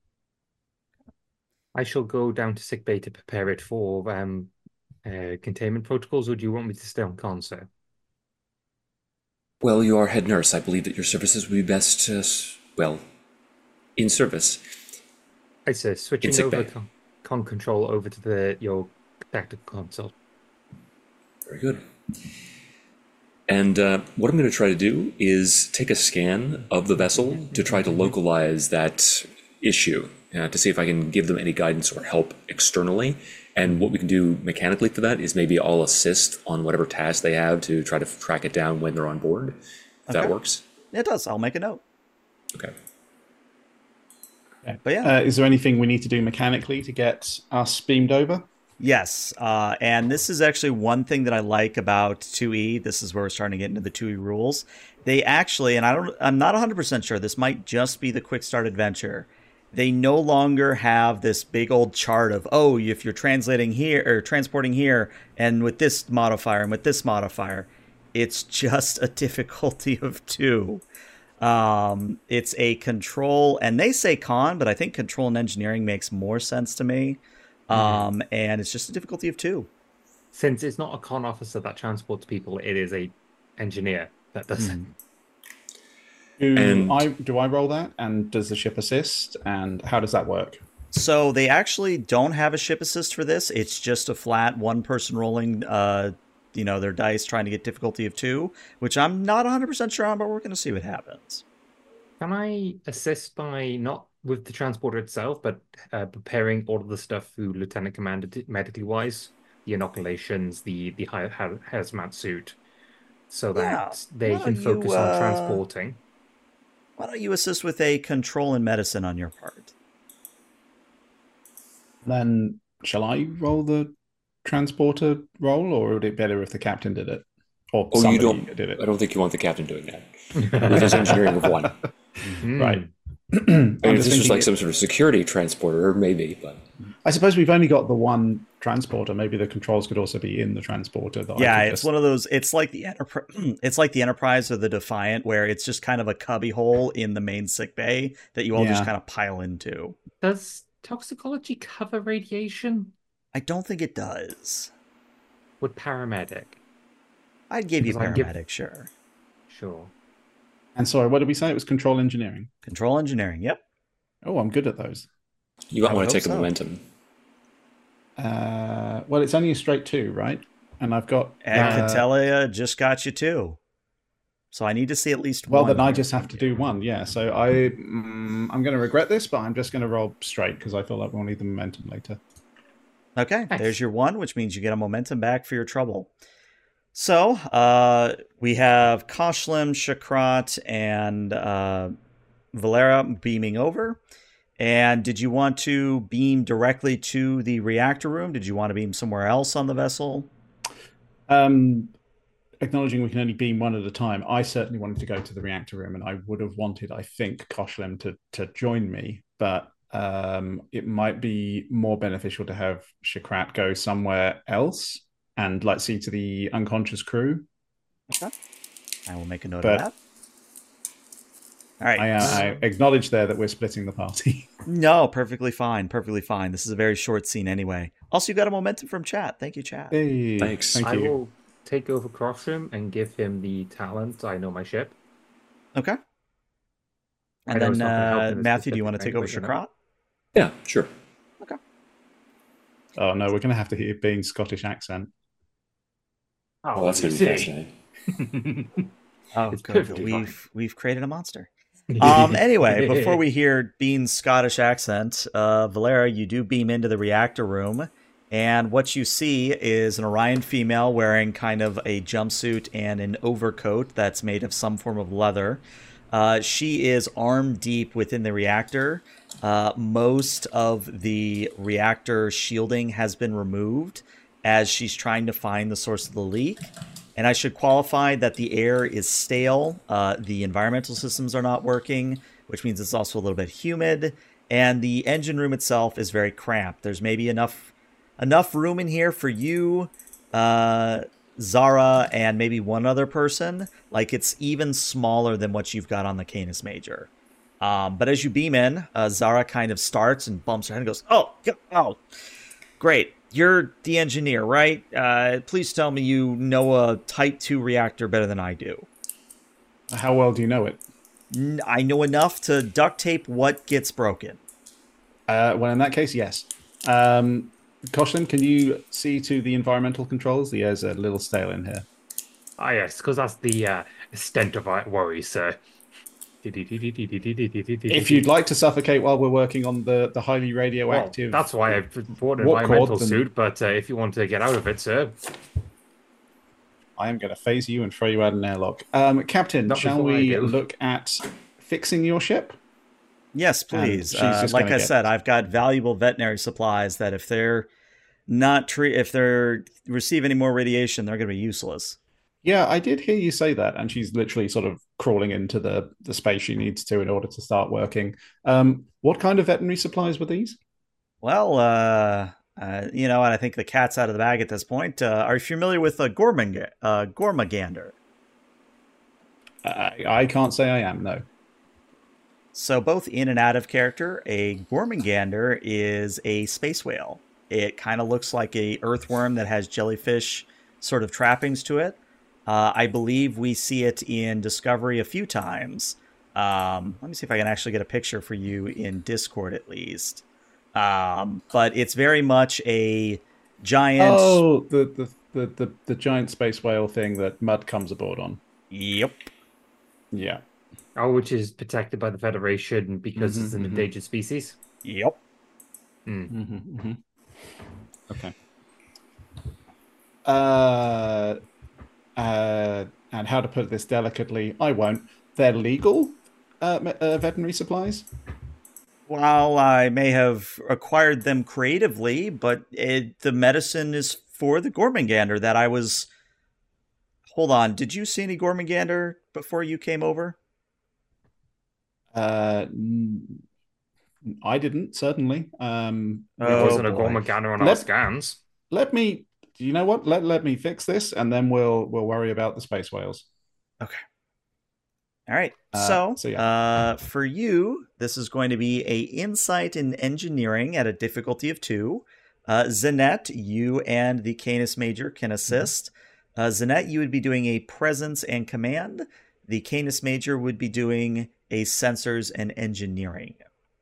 I shall go down to sickbay to prepare it for containment protocols, or do you want me to stay on con, sir? Well, you are head nurse. I believe that your services would be best, in service. I say switching sick over bay. con control over to your tactical console. Very good. And what I'm going to try to do is take a scan of the vessel to try to localize that issue, to see if I can give them any guidance or help externally. And what we can do mechanically for that is maybe I'll assist on whatever task they have to try to track it down when they're on board. If that Okay. works. It does. I'll make a note. Okay. But yeah. Is there anything we need to do mechanically to get us beamed over? Yes, and this is actually one thing that I like about 2E. This is where we're starting to get into the 2E rules. They actually, and I'm not 100% sure, this might just be the quick start adventure. They no longer have this big old chart of, oh, if you're translating here or transporting here and with this modifier and with this modifier, it's just a difficulty of 2. It's a control, and they say con, but I think control and engineering makes more sense to me. And it's just a difficulty of 2. Since it's not a con officer that transports people, it is a engineer that does it. Do I roll that? And does the ship assist? And how does that work? So they actually don't have a ship assist for this. It's just a flat one person rolling, their dice trying to get difficulty of 2, which I'm not 100% sure on, but we're going to see what happens. Can I assist by not with the transporter itself, but preparing all of the stuff for Lieutenant Commander medically wise, the inoculations, the hazmat suit, so Yeah. that they Why can don't you, focus on transporting. Why don't you assist with a control and medicine on your part? Then shall I roll the transporter roll, or would it be better if the captain did it, or Oh, you somebody don't. did it? I don't think you want the captain doing that with his engineering of one. Right. I mean, I'm if just this was thinking. like some sort of security transporter, maybe, but I suppose we've only got the one transporter. Maybe the controls could also be in the transporter. That I Yeah, could it's just... one of those. It's like the it's like the Enterprise or the Defiant, where it's just kind of a cubby hole in the main sick bay that you all just Yeah. kind of pile into. Does toxicology cover radiation? I don't think it does. Would paramedic? I'd give you Because I can give paramedic, sure. sure. And sorry, what did we say? It was control engineering. Control engineering. Yep. Oh, I'm good at those. you I might would want to hope take a so. momentum. Well, it's only a straight 2, right? And I've got... And Catellia just got you 2. So I need to see at least well, one. then I here just have from to you. do one, yeah. So I'm going to regret this, but I'm just going to roll straight because I feel like we'll need the momentum later. Okay, Nice. there's your 1, which means you get a momentum back for your trouble. So we have Koshlim, Shakrat, and Valera beaming over. And did you want to beam directly to the reactor room? Did you want to beam somewhere else on the vessel? Acknowledging we can only beam one at a time, I certainly wanted to go to the reactor room, and I would have wanted, I think, Koshlim to join me, but it might be more beneficial to have Shakrat go somewhere else and like see to the unconscious crew. Okay. I will make a note But of that. All right. I acknowledge there that we're splitting the party. No, perfectly fine. Perfectly fine. This is a very short scene anyway. Also, you got a momentum from chat. Thank you, chat. Hey, Thanks. Thank I you. will take over Crossroom and give him the talent. I know my ship. Okay. I And know then, it's not gonna help in this Matthew, do you want to specific take over thing, but, you know. Shakrat? Yeah, sure. Okay. Oh no, we're going to have to hear Bean's Scottish accent. Oh, that's going to be fascinating. Oh, It's good. perfectly fine. We've created a monster. Anyway, before we hear Bean's Scottish accent, Valera, you do beam into the reactor room, and what you see is an Orion female wearing kind of a jumpsuit and an overcoat that's made of some form of leather. She is arm deep within the reactor. Most of the reactor shielding has been removed as she's trying to find the source of the leak. And I should qualify that the air is stale. The environmental systems are not working, which means it's also a little bit humid. And the engine room itself is very cramped. There's maybe enough room in here for you, Zara, and maybe one other person. Like, it's even smaller than what you've got on the Canis Major. But as you beam in, Zara kind of starts and bumps her head and goes, oh, great. You're the engineer, right? Please tell me you know a Type 2 reactor better than I do. How well do you know it? I know enough to duct tape what gets broken. Well, in that case, yes. Koshlim, can you see to the environmental controls? The air's a little stale in here. Ah, yes, because that's the extent of our worries, sir. If you'd like to suffocate while we're working on the highly radioactive... Well, that's why I bought an What environmental cord, then- suit, but if you want to get out of it, sir. I am going to phase you and throw you out an airlock. Captain, Not shall before I we do. look at fixing your ship? Yes, please. she's just Like gonna I get- said, I've got valuable veterinary supplies that if they're if they're receive any more radiation, they're going to be useless. Yeah, I did hear you say that, and she's literally sort of crawling into the space she needs to in order to start working. What kind of veterinary supplies were these? Well, and I think the cat's out of the bag at this point. Are you familiar with a Gormagander? I can't say I am, no. So both in and out of character, a Gormagander is a space whale. It kind of looks like a earthworm that has jellyfish sort of trappings to it. I believe we see it in Discovery a few times. Let me see if I can actually get a picture for you in Discord at least. But it's very much a giant... Oh, the giant space whale thing that Mud comes aboard on. Yep. Yeah. Oh, which is protected by the Federation because it's an endangered species. Yep. Okay. and how to put this delicately, I won't. They're legal veterinary supplies. While I may have acquired them creatively, but the medicine is for the Gormengander that I was. Hold on, did you see any Gormengander before you came over? I didn't, certainly. There wasn't a boy. Gormagana on our Let- scans. Let me. You know what? Let me fix this, and then we'll worry about the space whales. Okay. All right. So, For you, this is going to be a insight in engineering at a difficulty of 2. Zanette, you and the Canis Major can assist. Zanette, you would be doing a presence and command. The Canis Major would be doing a sensors and engineering.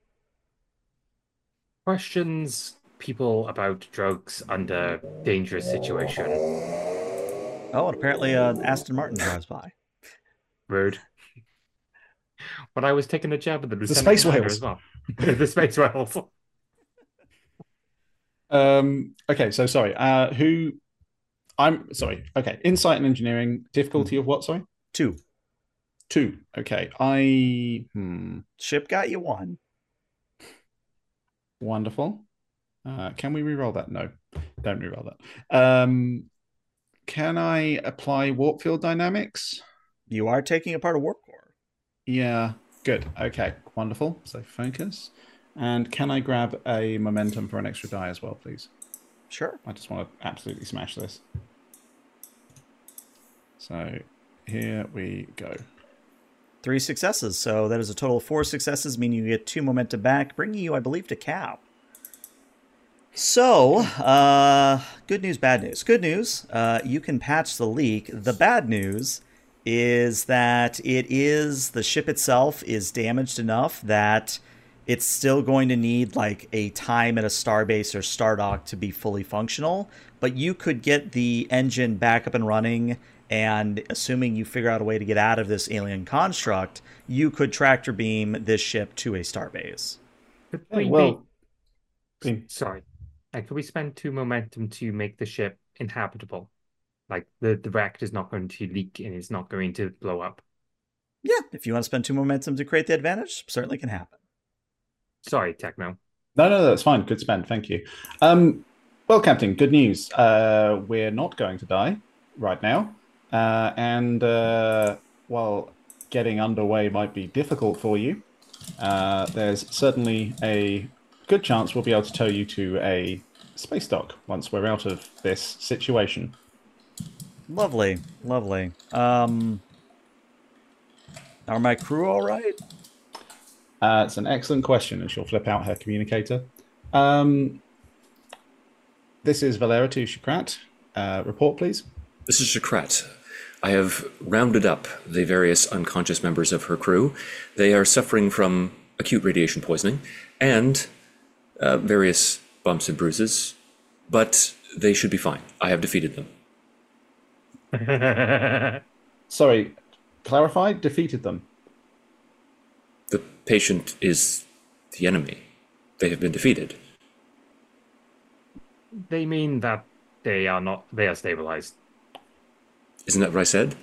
Questions people about drugs under dangerous situation. Oh, and apparently Aston Martin drives by. Rude. But I was taking a jab at the Lieutenant space Commander whales. as well. The space whales. Okay, so sorry. I'm sorry. Okay, insight and engineering. Difficulty of what? Sorry, 2. 2. Okay, Ship got you 1. Wonderful. Can we re-roll that? No, don't re-roll that. Can I apply warp field dynamics? You are taking a part of Warp Core. Yeah, good. Okay, wonderful. So focus. And can I grab a momentum for an extra die as well, please? Sure. I just want to absolutely smash this. So here we go. 3 successes. So that is a total of 4 successes, meaning you get 2 momentum back, bringing you, I believe, to cap. So, good news, bad news. Good news, you can patch the leak. The bad news is that the ship itself is damaged enough that it's still going to need like a time at a starbase or stardock to be fully functional. But you could get the engine back up and running, and assuming you figure out a way to get out of this alien construct, you could tractor beam this ship to a starbase. Sorry. Could we spend 2 momentum to make the ship inhabitable? Like the wreck is not going to leak and it's not going to blow up. Yeah, if you want to spend 2 momentum to create the advantage, certainly can happen. Sorry, Techno. No, that's fine. Good spend. Thank you. Well, Captain, good news. We're not going to die right now. And while getting underway might be difficult for you, there's certainly a good chance we'll be able to tow you to a space dock once we're out of this situation. Lovely, lovely. Are my crew all right? It's an excellent question, and she'll flip out her communicator. This is Valera to Shakrat. Report, please. This is Shakrat. I have rounded up the various unconscious members of her crew. They are suffering from acute radiation poisoning and various bumps and bruises, but they should be fine. I have defeated them. Sorry, clarify, defeated them. The patient is the enemy. They have been defeated. They mean that they are stabilized. Isn't that what I said?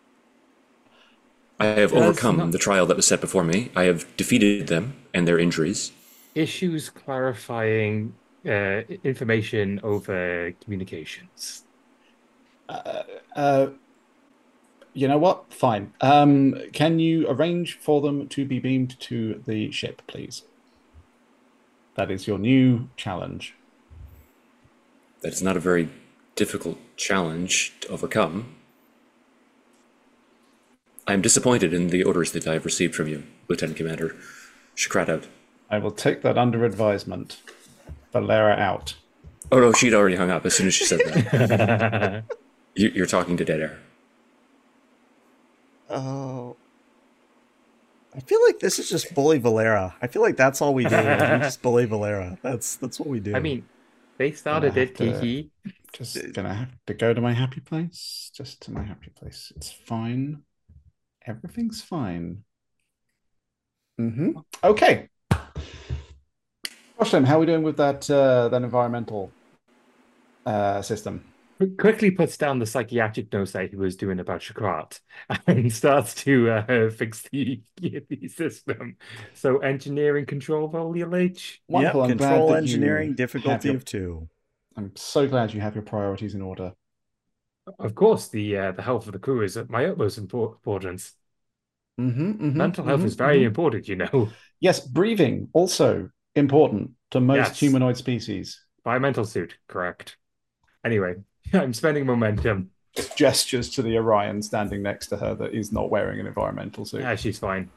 I have overcome the trial that was set before me. I have defeated them and their injuries. Issues clarifying information over communications. You know what? Fine. Can you arrange for them to be beamed to the ship, please? That is your new challenge. That is not a very difficult challenge to overcome. I am disappointed in the orders that I have received from you, Lieutenant Commander. Shakrat out. I will take that under advisement. Valera out. Oh no, she'd already hung up as soon as she said that. You're talking to dead air. Oh. I feel like this is just bully Valera. I feel like that's all we do. We just bully Valera. That's what we do. I mean, they started it, Kiki. Just gonna have to go to my happy place. Just to my happy place. It's fine. Everything's fine. Okay. Roshlem, how are we doing with that environmental system? quickly puts down the psychiatric notes that he was doing about Shakrat and starts to fix the system. So engineering control roll your H. Wonderful. Yep, I'm glad control that engineering, you have difficulty your. of 2. I'm so glad you have your priorities in order. Of course, the health of the crew is of my utmost importance. Mental health is very important, you know. Yes, breathing also important to most Yes, humanoid species. environmental suit, correct. Anyway, I'm spending momentum. Gestures to the Orion standing next to her that is not wearing an environmental suit. Yeah, she's fine.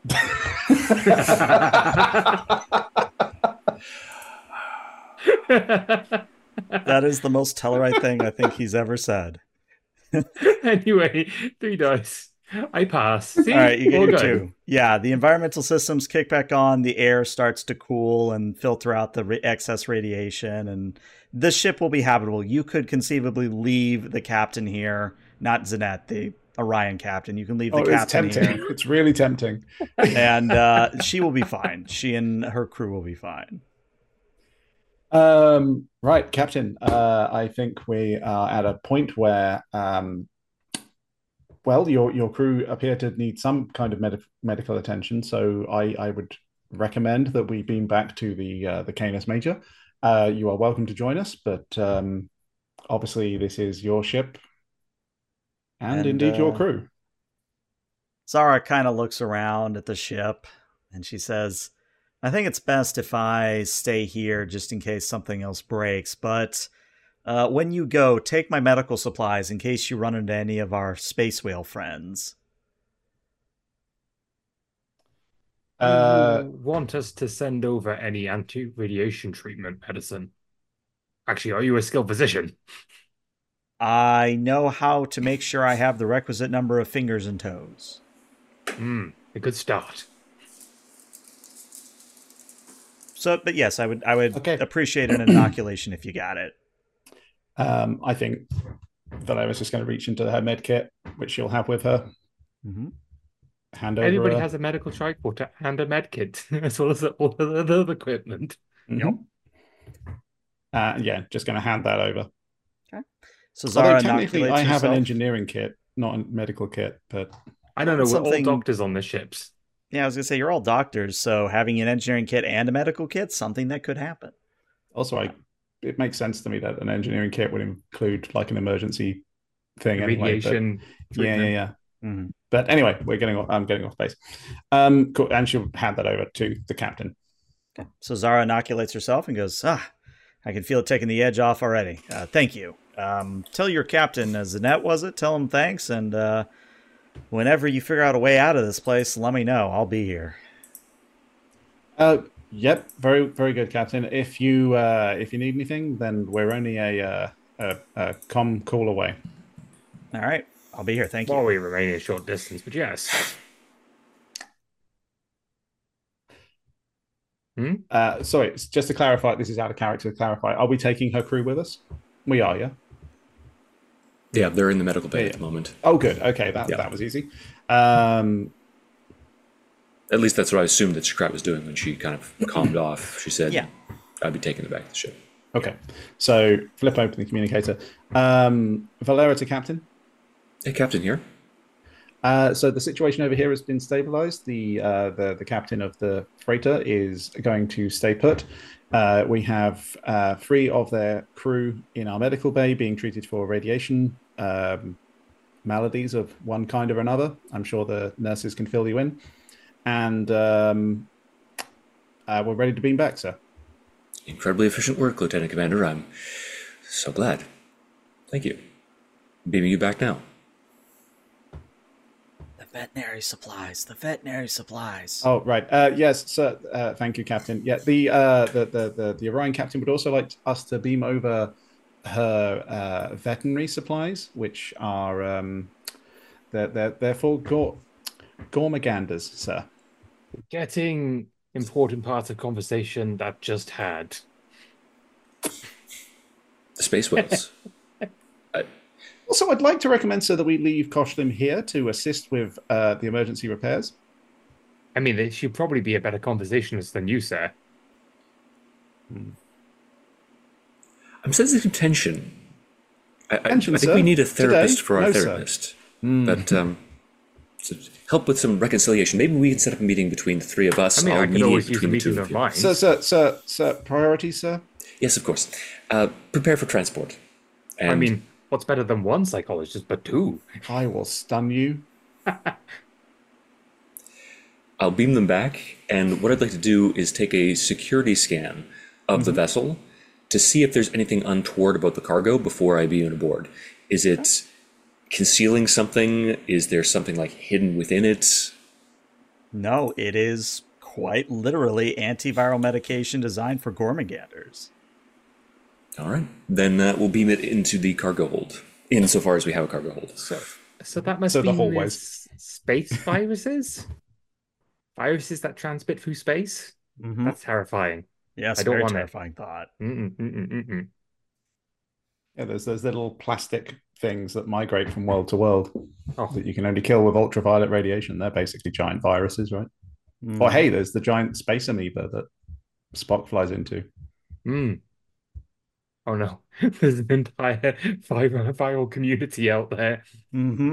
That is the most Tellarite thing I think he's ever said. Anyway, 3 dice. I pass. See, All right, you get all your good. 2. Yeah, the environmental systems kick back on. The air starts to cool and filter out the excess radiation, and the ship will be habitable. You could conceivably leave the captain here, not Zanette, the Orion captain. You can leave the captain it's tempting. here. It's really tempting. And she will be fine. She and her crew will be fine. Right, Captain. I think we are at a point where, well, your crew appear to need some kind of medical attention. So I would recommend that we beam back to the Canis Major. You are welcome to join us, but obviously this is your ship and indeed your crew. Zara kind of looks around at the ship and she says, I think it's best if I stay here just in case something else breaks, but when you go, take my medical supplies in case you run into any of our space whale friends. You want us to send over any anti-radiation treatment medicine? Actually, are you a skilled physician? I know how to make sure I have the requisite number of fingers and toes. A good start. So, but yes, I would Okay. appreciate an inoculation if you got it. I think Valera's just going to reach into her med kit, which she'll have with her. Hand over. Everybody has a medical tricorder and a med kit, as well as all the other equipment. Yep. Yeah, just going to hand that over. Okay. So Zara Although technically, inoculates I have an herself. engineering kit, not a medical kit, but I don't know. We're all Something- doctors on the ships. Yeah, I was gonna say you're all doctors, so having an engineering kit and a medical kit, something that could happen. also it makes sense to me that an engineering kit would include like an emergency thing anyway. Radiation. Yeah. Mhm. But anyway, I'm getting off base. Cool. And she'll hand that over to the captain. Okay. So Zara inoculates herself and goes, I can feel it taking the edge off already. Thank you. Tell your captain, Zanette, was it? Tell him thanks, and whenever you figure out a way out of this place, let me know. I'll be here. Yep, very very good, Captain. If you need anything, then we're only a comm call away. All right. I'll be here. Thank you. Well, we remain a short distance, but yes. Sorry, just to clarify, this is out of character. To clarify, are we taking her crew with us? We are, yeah. Yeah, they're in the medical bay at the moment. Oh, good. Okay, that was easy. At least that's what I assumed that Shakrat was doing when she kind of calmed off. She said, Yeah. I'd be taking it back to the ship. Okay, so flip open the communicator. Valera to Captain. Hey, Captain here. So the situation over here has been stabilized. The captain of the freighter is going to stay put. We have 3 of their crew in our medical bay being treated for radiation maladies of one kind or another. I'm sure the nurses can fill you in. And we're ready to beam back, sir. Incredibly efficient work, Lieutenant Commander. I'm so glad. Thank you. Beaming you back now. The veterinary supplies. The veterinary supplies. Oh, right. Yes, sir. Thank you, Captain. Yeah, the Orion captain would also like us to beam over her veterinary supplies, which are they're for Gormaganders, sir. Getting important parts of conversation that just had. The space whales. Also, I'd like to recommend, sir, that we leave Koshlim here to assist with the emergency repairs. I mean, they should probably be a better conversationalist than you, sir. I'm sensing tension. I think we need a therapist for our therapist. But to help with some reconciliation. Maybe we can set up a meeting between the three of us. I mean, I could always use a between the two meeting of of you. mine. Sir, priorities, sir? Yes, of course. Prepare for transport. And I mean, what's better than one psychologist, but two? I will stun you. I'll beam them back, and what I'd like to do is take a security scan of the vessel to see if there's anything untoward about the cargo before I beam it aboard. Is it concealing something? Is there something like hidden within it? No, it is quite literally antiviral medication designed for Gormaganders. All right, then we'll beam it into the cargo hold, insofar as we have a cargo hold. So that must So the be whole space viruses? Viruses that transmit through space? Mm-hmm. That's terrifying. Yes, I don't very want it. terrifying thought. Yeah, there's those little plastic things that migrate from world to world Oh, that you can only kill with ultraviolet radiation. They're basically giant viruses, right? Mm. Or hey, there's the giant space amoeba that Spock flies into. Oh no, there's an entire viral community out there. Mm-hmm.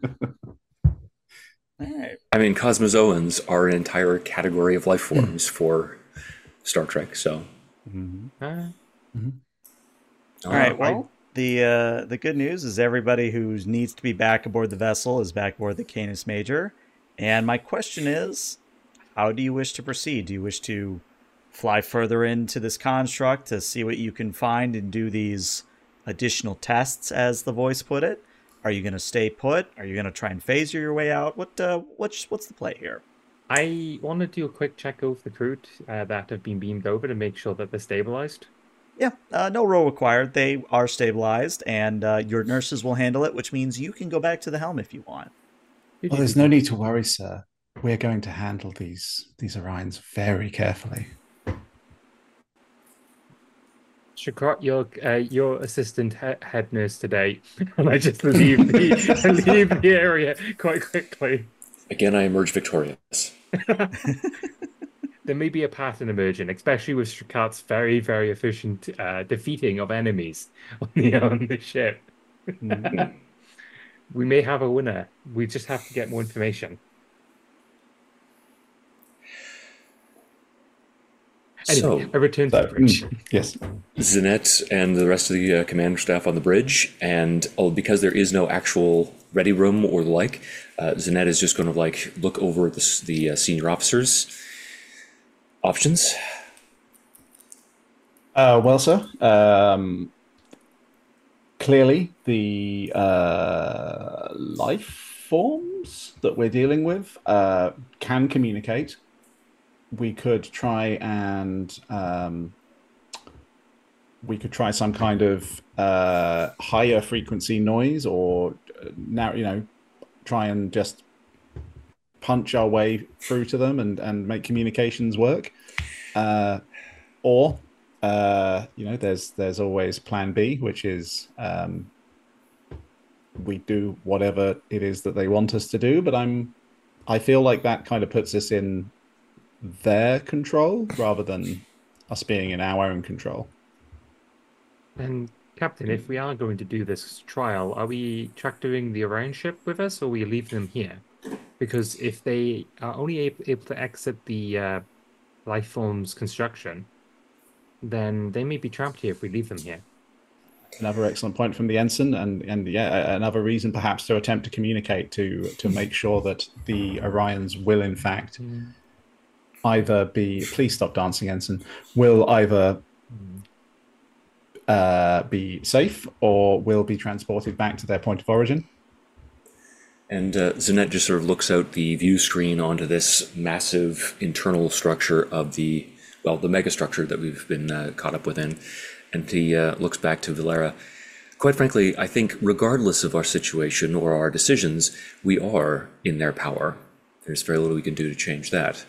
All right. I mean, cosmozoans are an entire category of life forms for Star Trek, so... Uh, All right. Well, the good news is everybody who needs to be back aboard the vessel is back aboard the Canis Major. And my question is, how do you wish to proceed? Do you wish to fly further into this construct to see what you can find and do these additional tests, as the voice put it? Are you going to stay put? Are you going to try and phaser your way out? What's the play here? I want to do a quick check of the crew that have been beamed over to make sure that they're stabilized. Yeah, no roll required. They are stabilized, and your nurses will handle it, which means you can go back to the helm if you want. Well, there's no need to worry, sir. We're going to handle these Orions very carefully. Shakrat, your assistant head nurse today, and I just leave the area quite quickly. Again, I emerge victorious. There may be a pattern emerging, especially with Shakrat's very, very efficient defeating of enemies on the ship. We may have a winner. We just have to get more information. Anyway, I return to the bridge. Yes. Zanette and the rest of the commander staff on the bridge, and because there is no actual ready room or the like, Zanette is just going to look over at the senior officers' options. Well, sir, clearly the life forms that we're dealing with can communicate. We could try and some kind of higher frequency noise, or now try and just punch our way through to them and make communications work. Or there's always plan B, which is we do whatever it is that they want us to do. But I feel like that kind of puts us in their control rather than us being in our own control. And Captain, if we are going to do this trial, are we tractoring the Orion ship with us, or we leave them here? Because if they are only able to exit the life form's construction, then they may be trapped here if we leave them here. Another excellent point from the ensign, and yeah, another reason perhaps to attempt to communicate to make sure that the Orions will in fact either be, please stop dancing, ensign, will either be safe or will be transported back to their point of origin. And Zanette just sort of looks out the view screen onto this massive internal structure of the megastructure that we've been caught up within. And he looks back to Valera. Quite frankly, I think regardless of our situation or our decisions, we are in their power. There's very little we can do to change that.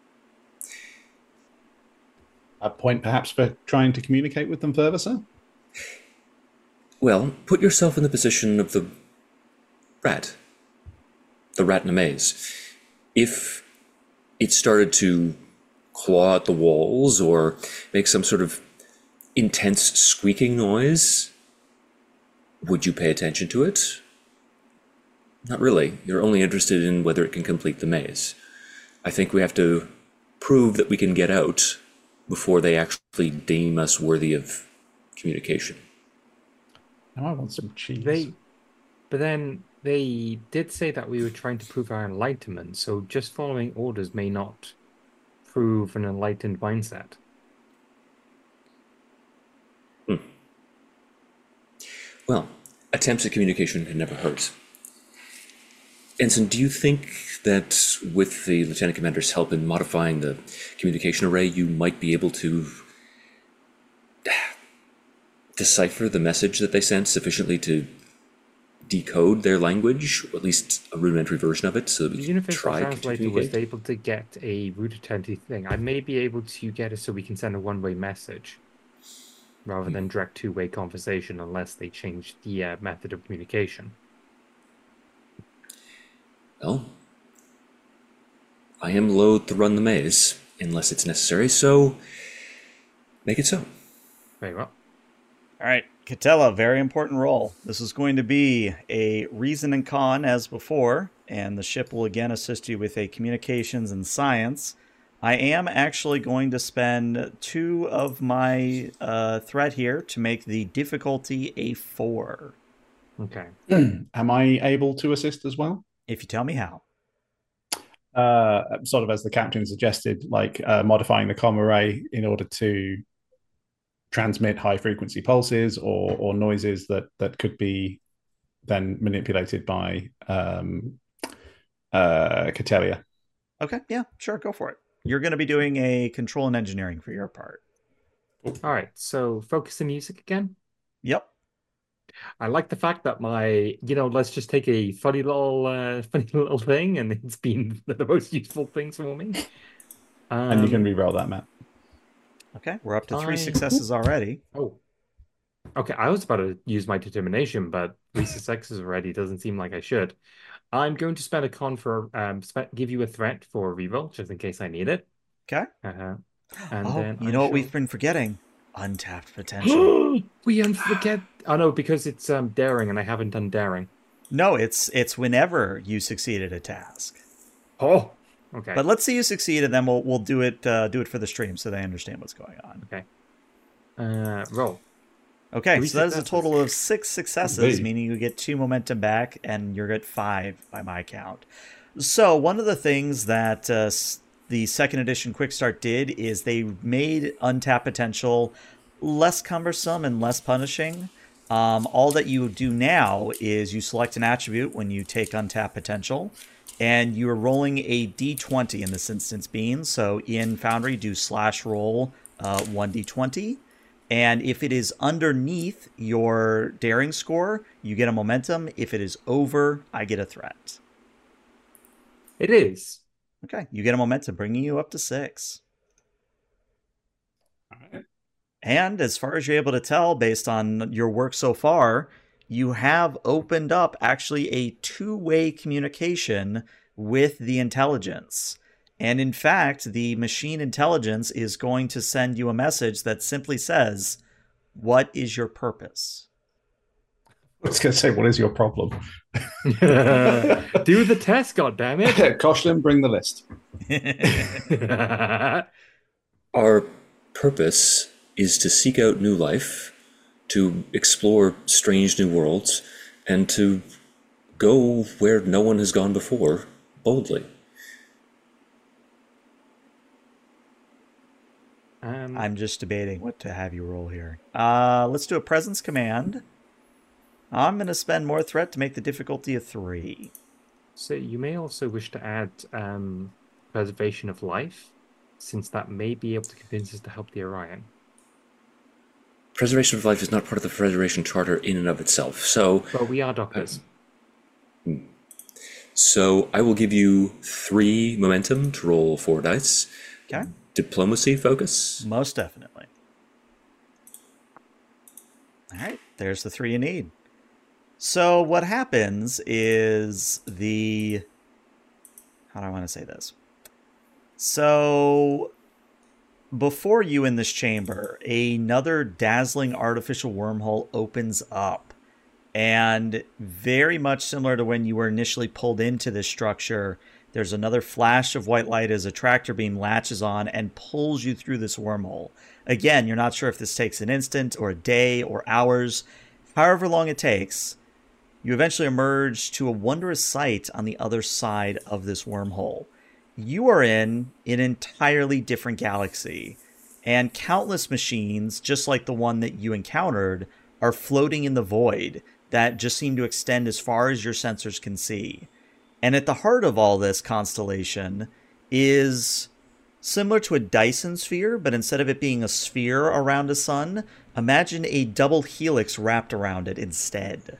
A point perhaps for trying to communicate with them further, sir? Well, put yourself in the position of the rat in a maze. If it started to claw at the walls or make some sort of intense squeaking noise, Would you pay attention to it? Not really. You're only interested in whether it can complete the maze. I think we have to prove that we can get out before they actually deem us worthy of communication. Now I want some cheese. But then they did say that we were trying to prove our enlightenment, so just following orders may not prove an enlightened mindset. Well, attempts at communication can never hurt. Ensign, do you think that with the Lieutenant Commander's help in modifying the communication array, you might be able to decipher the message that they sent sufficiently to decode their language, or at least a rudimentary version of it, so that The we can Universal try to Translator was communicate? able to get a rudimentary thing. I may be able to get it so we can send a one-way message rather than direct two-way conversation unless they change the method of communication. Well, I am loath to run the maze unless it's necessary, so make it so. Very well. All right, Catella, very important role. This is going to be a reason and con as before, and the ship will again assist you with a communications and science. I am actually going to spend 2 of my threat here to make the difficulty a 4. Okay. Am I able to assist as well? If you tell me how. Sort of as the captain suggested, like modifying the comm array in order to transmit high frequency pulses or noises that could be then manipulated by Catellia. Okay, yeah, sure, go for it. You're going to be doing a control and engineering for your part. All right. So focus the music again. Yep. I like the fact that let's just take a funny little thing, and it's been the most useful things for me. And you can re-roll that, Matt. Okay, we're up to 3 successes already. Oh. Okay, I was about to use my determination, but 3 successes already doesn't seem like I should. I'm going to spend a con for give you a threat for a reroll, just in case I need it. Okay. And then you know what we've been forgetting? Untapped potential. We forget. Oh no, because it's daring, and I haven't done daring. No, it's whenever you succeed at a task. Oh, okay. But let's say you succeed, and then we'll do it for the stream so they understand what's going on. Okay. Roll. Okay, 3 so that is a successes. total of 6 successes, meaning you get 2 momentum back, and you're at 5 by my count. So one of the things that the second edition Quick Start did is they made untapped potential less cumbersome and less punishing. All that you do now is you select an attribute when you take untapped potential, and you are rolling a d20 in this instance, Bean. So in Foundry, do /roll 1d20. And if it is underneath your daring score, you get a momentum. If it is over, I get a threat. It is. Okay, you get a momentum, bringing you up to 6. All right. And as far as you're able to tell, based on your work so far, you have opened up actually a 2-way communication with the intelligence. And in fact, the machine intelligence is going to send you a message that simply says, "What is your purpose?" I was going to say, what is your problem? Do the test, goddammit. Koshlim, bring the list. Our purpose is to seek out new life, to explore strange new worlds, and to go where no one has gone before, boldly. I'm just debating what to have you roll here. Let's do a presence command. I'm going to spend more threat to make the difficulty a 3. So you may also wish to add preservation of life, since that may be able to convince us to help the Orion. Preservation of life is not part of the Federation Charter in and of itself, so... But we are doctors. So I will give you 3 momentum to roll 4 dice. Okay. Diplomacy focus. Most definitely. All right, there's the 3 you need. So what happens is how do I want to say this? So before you in this chamber, another dazzling artificial wormhole opens up. And very much similar to when you were initially pulled into this structure, there's another flash of white light as a tractor beam latches on and pulls you through this wormhole. Again, you're not sure if this takes an instant or a day or hours. However long it takes, you eventually emerge to a wondrous sight on the other side of this wormhole. You are in an entirely different galaxy, and countless machines, just like the one that you encountered, are floating in the void that just seem to extend as far as your sensors can see. And at the heart of all this constellation is similar to a Dyson sphere, but instead of it being a sphere around a sun, imagine a double helix wrapped around it instead.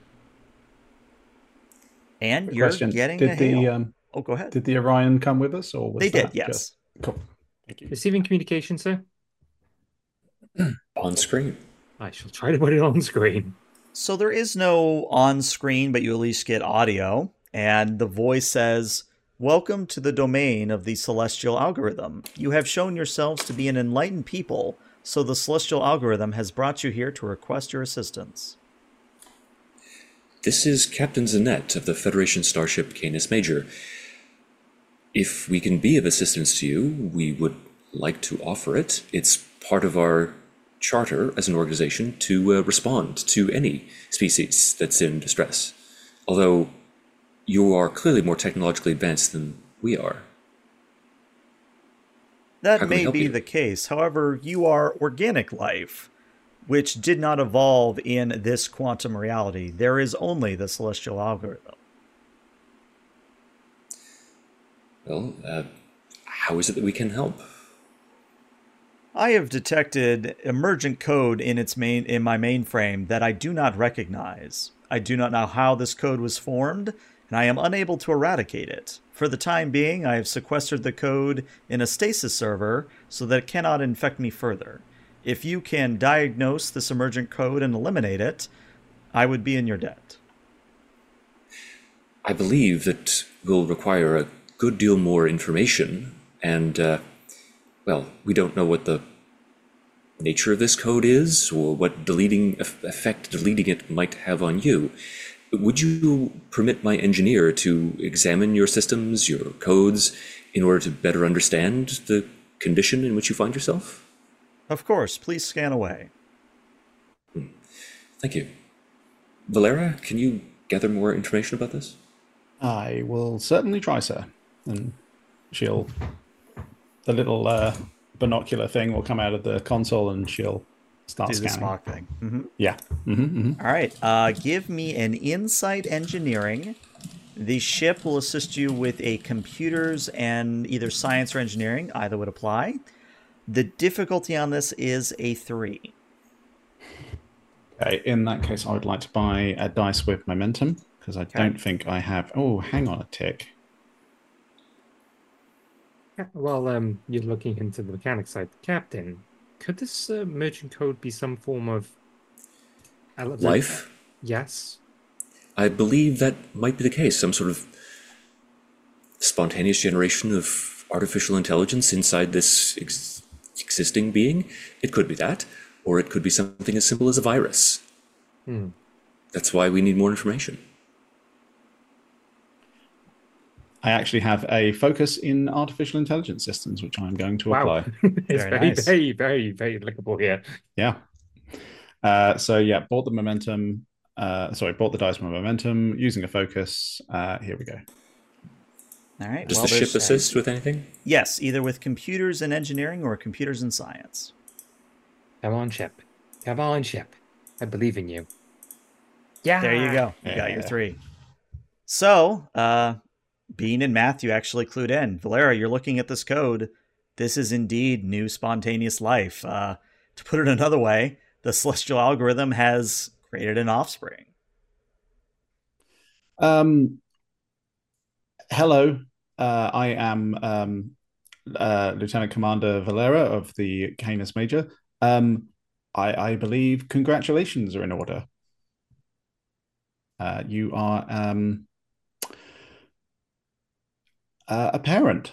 And you're getting a hail. Oh, go ahead. Did the Orion come with us, or was they did? Yes. Cool. Thank you. Receiving communication, sir. On screen. I shall try to put it on screen. So there is no on screen, but you at least get audio. And the voice says, "Welcome to the domain of the celestial algorithm. You have shown yourselves to be an enlightened people, so the celestial algorithm has brought you here to request your assistance." This is Captain Zanette of the Federation starship Canis Major. If we can be of assistance to you, we would like to offer it. It's part of our charter as an organization to respond to any species that's in distress. Although you are clearly more technologically advanced than we are. That may be the case. However, you are organic life, which did not evolve in this quantum reality. There is only the celestial algorithm. Well, how is it that we can help? I have detected emergent code in my mainframe that I do not recognize. I do not know how this code was formed, and I am unable to eradicate it. For the time being, I have sequestered the code in a stasis server so that it cannot infect me further. If you can diagnose this emergent code and eliminate it, I would be in your debt. I believe that we'll require a good deal more information, and, well, we don't know what the nature of this code is, or what effect deleting it might have on you. Would you permit my engineer to examine your systems, your codes, in order to better understand the condition in which you find yourself? Of course, please scan away. Thank you. Valera, can you gather more information about this? I will certainly try, sir. And the little binocular thing will come out of the console and she'll start scanning. The smock thing. Mm-hmm. Yeah. Mm-hmm, mm-hmm. All right. Give me an insight engineering. The ship will assist you with a computers and either science or engineering. Either would apply. The difficulty on this is a 3. Okay, in that case, I would like to buy a dice with momentum, because I don't think I have... Oh, hang on a tick. Well, you're looking into the mechanics side. Captain, could this merging code be some form of... life? Yes. I believe that might be the case. Some sort of spontaneous generation of artificial intelligence inside this existing being. It could be that, or it could be something as simple as a virus. That's why we need more information. I actually have a focus in artificial intelligence systems, which I'm going to apply. It's very applicable here. Yeah. So yeah, bought the momentum. Bought the dice with momentum using a focus. Here we go. All right. Does the ship assist with anything? Yes, either with computers and engineering or computers and science. Come on, ship. Come on, ship. I believe in you. Yeah. There you go. You got your 3. So, Bean and Matthew actually clued in. Valera, you're looking at this code. This is indeed new spontaneous life. To put it another way, the celestial algorithm has created an offspring. Hello. I am Lieutenant Commander Valera of the Canis Major. I believe congratulations are in order. You are a parent.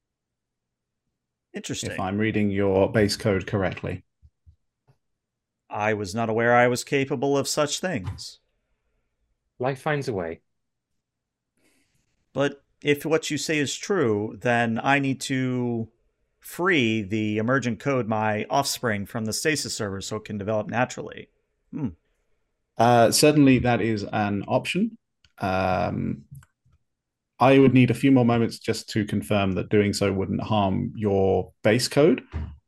Interesting. If I'm reading your base code correctly. I was not aware I was capable of such things. Life finds a way. But if what you say is true, then I need to free the emergent code, my offspring, from the stasis server so it can develop naturally. Certainly, that is an option. I would need a few more moments just to confirm that doing so wouldn't harm your base code.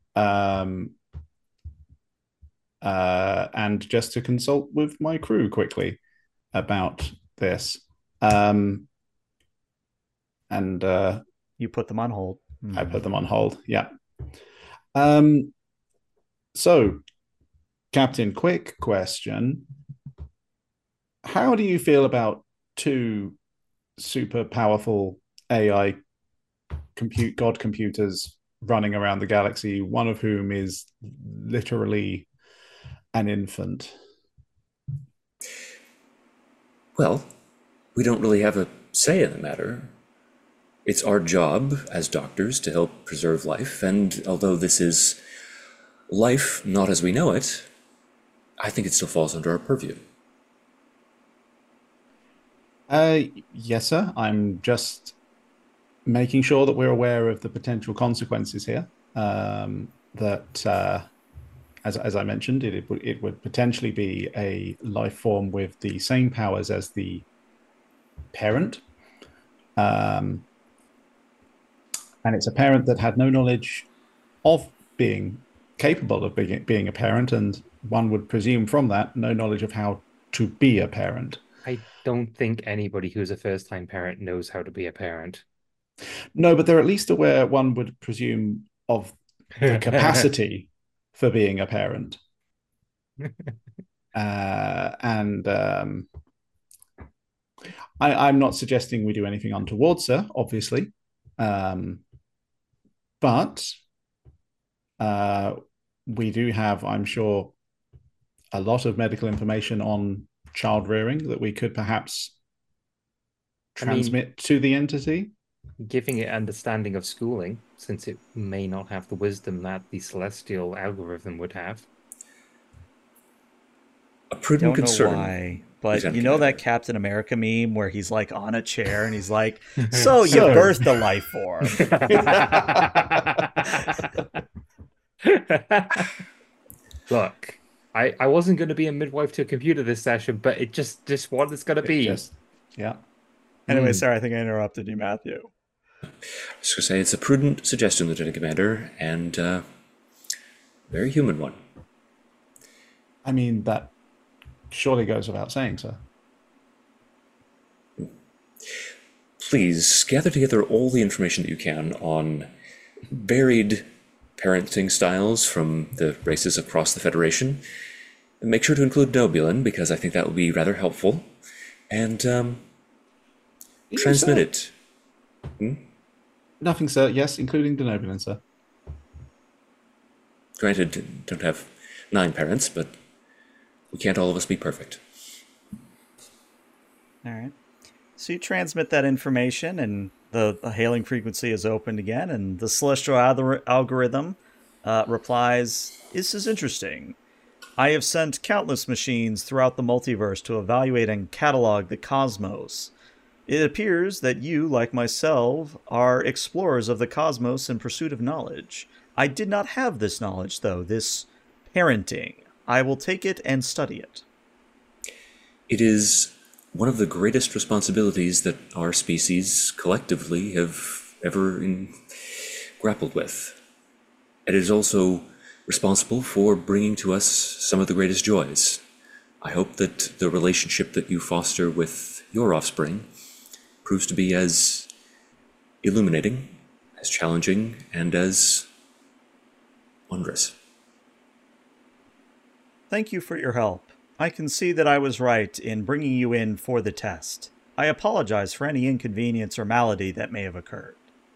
And just to consult with my crew quickly about this. And You put them on hold. I put them on hold. Yeah. So, Captain, quick question. How do you feel about two super powerful AI god computers running around the galaxy, one of whom is literally an infant? Well, we don't really have a say in the matter. It's our job as doctors to help preserve life, and although this is life not as we know it, I think it still falls under our purview. Yes, sir. I'm just making sure that we're aware of the potential consequences here. That, as I mentioned, it would potentially be a life form with the same powers as the parent. And it's a parent that had no knowledge of being capable of being a parent, and one would presume from that no knowledge of how to be a parent. I don't think anybody who's a first-time parent knows how to be a parent. No, but they're at least aware, one would presume, of the capacity for being a parent. I'm not suggesting we do anything untoward, sir, obviously. But we do have, I'm sure, a lot of medical information on child rearing that we could perhaps transmit to the entity. Giving it understanding of schooling, since it may not have the wisdom that the celestial algorithm would have. A prudent Don't concern. know why, but Lieutenant you know that Commander. Captain America meme where he's like on a chair and he's like, "So you birthed a life form." Look, I wasn't going to be a midwife to a computer this session, but it just what it's going to be. Yeah. Anyway, sorry, I think I interrupted you, Matthew. I was going to say it's a prudent suggestion, Lieutenant Commander, and very human one. I mean, that surely goes without saying, sir. Please gather together all the information that you can on varied parenting styles from the races across the Federation. And make sure to include Nobulin, because I think that will be rather helpful. And transmit it. Nothing, sir. Yes, including Denobulin, sir. Granted, don't have 9 parents, but we can't all of us be perfect. All right. So you transmit that information, and the hailing frequency is opened again, and the celestial algorithm replies, "This is interesting. I have sent countless machines throughout the multiverse to evaluate and catalog the cosmos. It appears that you, like myself, are explorers of the cosmos in pursuit of knowledge. I did not have this knowledge, though, this parenting. I will take it and study it." It is one of the greatest responsibilities that our species collectively have ever grappled with. It is also responsible for bringing to us some of the greatest joys. I hope that the relationship that you foster with your offspring proves to be as illuminating, as challenging, and as wondrous. Thank you for your help. I can see that I was right in bringing you in for the test. I apologize for any inconvenience or malady that may have occurred.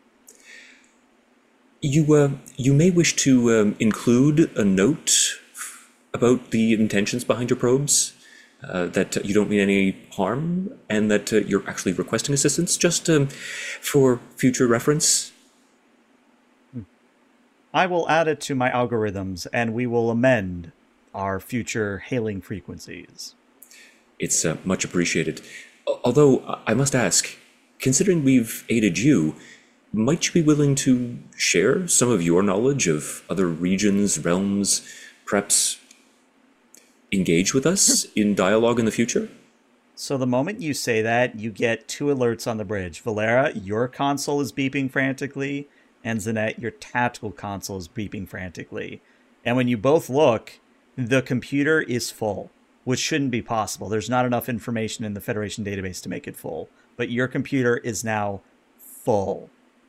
You may wish to include a note about the intentions behind your probes, that you don't mean any harm, and that you're actually requesting assistance, just for future reference. I will add it to my algorithms, and we will amend our future hailing frequencies. It's much appreciated. Although, I must ask, considering we've aided you, might you be willing to share some of your knowledge of other regions, realms, perhaps engage with us in dialogue in the future? So the moment you say that, you get two alerts on the bridge. Valera, your console is beeping frantically, and Zanette, your tactical console is beeping frantically. And when you both look, the computer is full, which shouldn't be possible. There's not enough information in the Federation database to make it full. But your computer is now full.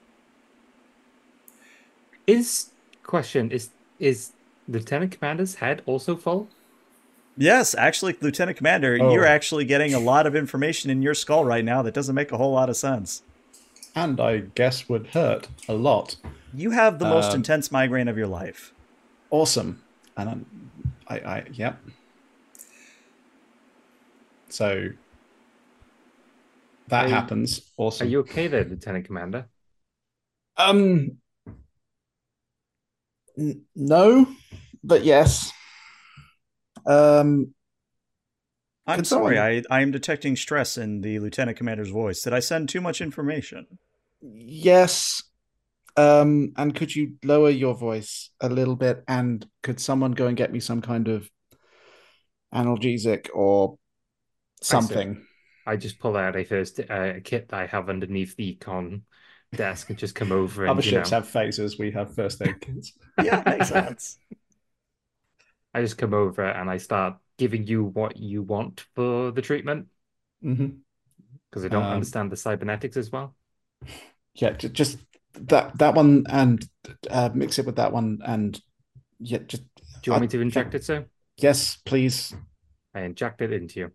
Is Lieutenant Commander's head also full? Yes, actually, Lieutenant Commander, you're actually getting a lot of information in your skull right now that doesn't make a whole lot of sense. And I guess would hurt a lot. You have the most intense migraine of your life. Awesome. And yep. So that happens. Awesome. Are you okay there, Lieutenant Commander? No, but yes. I'm sorry, I am detecting stress in the Lieutenant Commander's voice. Did I send too much information? Yes. And could you lower your voice a little bit? And could someone go and get me some kind of analgesic or something? I just pull out a kit that I have underneath the con desk and just come over. Other ships have phasers. We have first aid kits. Yeah, makes sense. I just come over and I start giving you what you want for the treatment. Because I don't understand the cybernetics as well. Yeah, just that one and mix it with that one and yeah, just. Do you want me to inject it, sir? Yes, please. I inject it into you.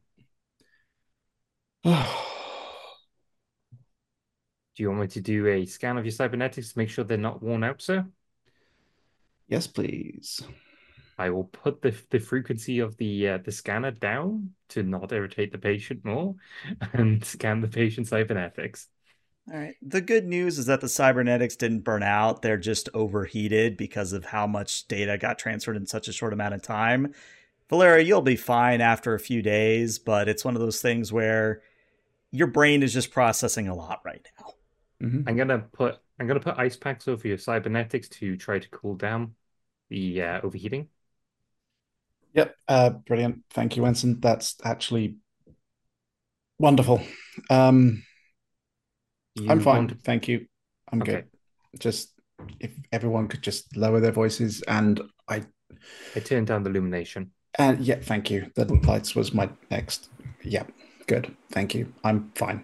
Do you want me to do a scan of your cybernetics to make sure they're not worn out, sir? Yes, please. I will put the frequency of the scanner down to not irritate the patient more and scan the patient's cybernetics. All right. The good news is that the cybernetics didn't burn out. They're just overheated because of how much data got transferred in such a short amount of time. Valera, you'll be fine after a few days, but it's one of those things where your brain is just processing a lot right now. I'm gonna put ice packs over your cybernetics to try to cool down the overheating. Yep, brilliant. Thank you, Ensign. That's actually wonderful. I'm fine. Thank you. I'm good. Just if everyone could just lower their voices, and I turned down the illumination. And yeah, thank you. The lights was my next. Yeah, good. Thank you. I'm fine.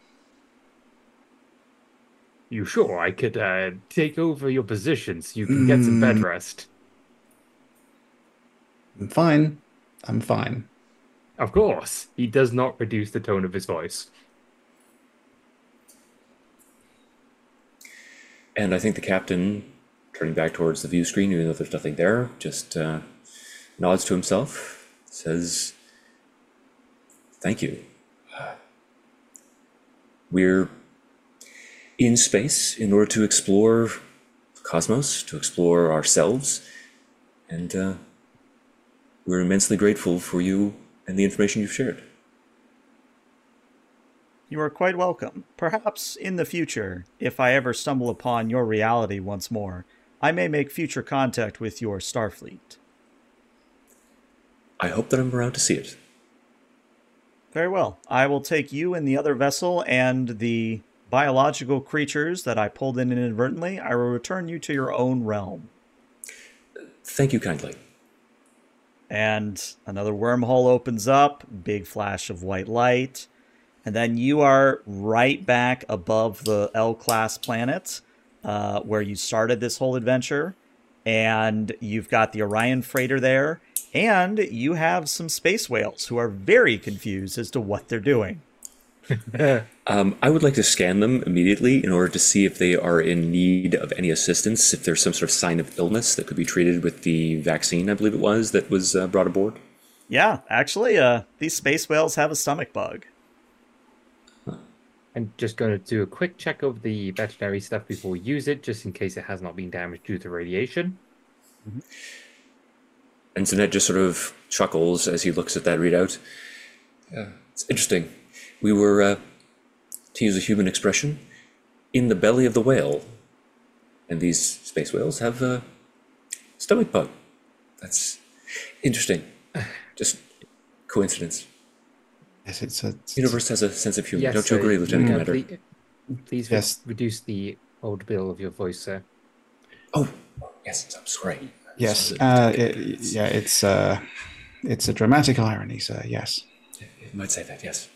You sure I could take over your position so you can get some bed rest? I'm fine. I'm fine. Of course. He does not reduce the tone of his voice. And I think the captain, turning back towards the view screen, even though there's nothing there, just nods to himself, says, "Thank you. We're in space in order to explore the cosmos, to explore ourselves, and we're immensely grateful for you and the information you've shared." You are quite welcome. Perhaps in the future, if I ever stumble upon your reality once more, I may make future contact with your Starfleet. I hope that I'm around to see it. Very well. I will take you and the other vessel and the biological creatures that I pulled in inadvertently. I will return you to your own realm. Thank you kindly. And another wormhole opens up, big flash of white light. And then you are right back above the L-class planet where you started this whole adventure. And you've got the Orion freighter there. And you have some space whales who are very confused as to what they're doing. I would like to scan them immediately in order to see if they are in need of any assistance, if there's some sort of sign of illness that could be treated with the vaccine, I believe it was, that was brought aboard. Yeah, actually, these space whales have a stomach bug. I'm just going to do a quick check of the veterinary stuff before we use it, just in case it has not been damaged due to radiation. And Zanette just sort of chuckles as he looks at that readout. It's interesting. We were, to use a human expression, in the belly of the whale. And these space whales have a stomach bug. That's interesting. Just coincidence. Yes, it's The universe has a sense of humor. Yes, Don't you sir. agree, Lieutenant Commander? Please Yes. reduce the audible of your voice, sir. Oh, yes, I'm sorry. yes. It's a dramatic irony, sir. Yes. You might say that, yes.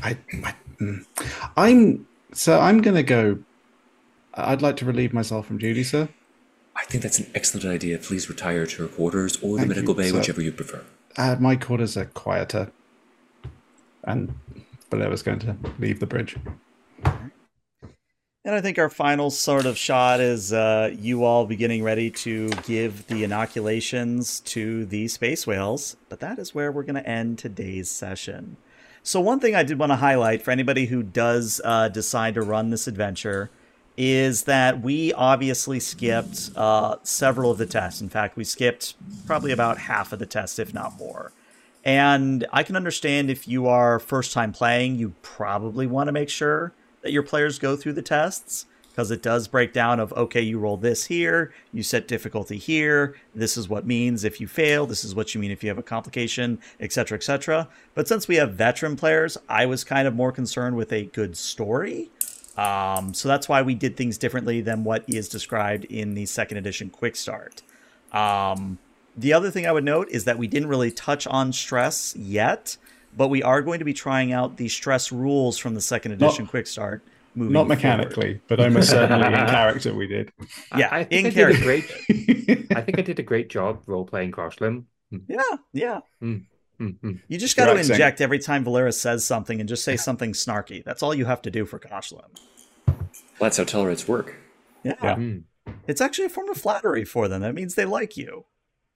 I'm going to go. I'd like to relieve myself from duty, sir. I think that's an excellent idea. Please retire to your quarters or the Thank medical you, bay, sir. whichever you prefer. My quarters are quieter. And Valera's going to leave the bridge. And I think our final sort of shot is you all beginning ready to give the inoculations to the space whales. But that is where we're going to end today's session. So one thing I did want to highlight for anybody who does decide to run this adventure is that we obviously skipped several of the tests. In fact, we skipped probably about half of the tests, if not more. And I can understand if you are first time playing, you probably want to make sure that your players go through the tests, because it does break down of, okay, you roll this here, you set difficulty here, this is what means if you fail, this is what you mean if you have a complication, etc., etc. But since we have veteran players, I was kind of more concerned with a good story. So that's why we did things differently than what is described in the second edition Quick Start. The other thing I would note is that we didn't really touch on stress yet, but we are going to be trying out the stress rules from the second edition Quick Start. Not mechanically, but almost certainly in character we did. Yeah, I think in I did character. I think I did a great job role playing Crosslim. Yeah. Mm-hmm. You just got to Correct, inject every time Valera says something and just say something snarky. That's all you have to do for Koshlim. Well, that's how Tellarites work. Yeah. Yeah. It's actually a form of flattery for them. That means they like you.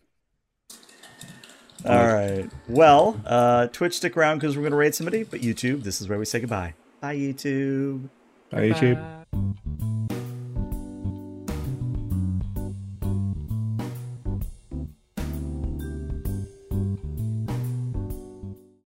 All right. Well, Twitch, stick around because we're going to raid somebody. But YouTube, this is where we say goodbye. Bye, YouTube. Bye, YouTube.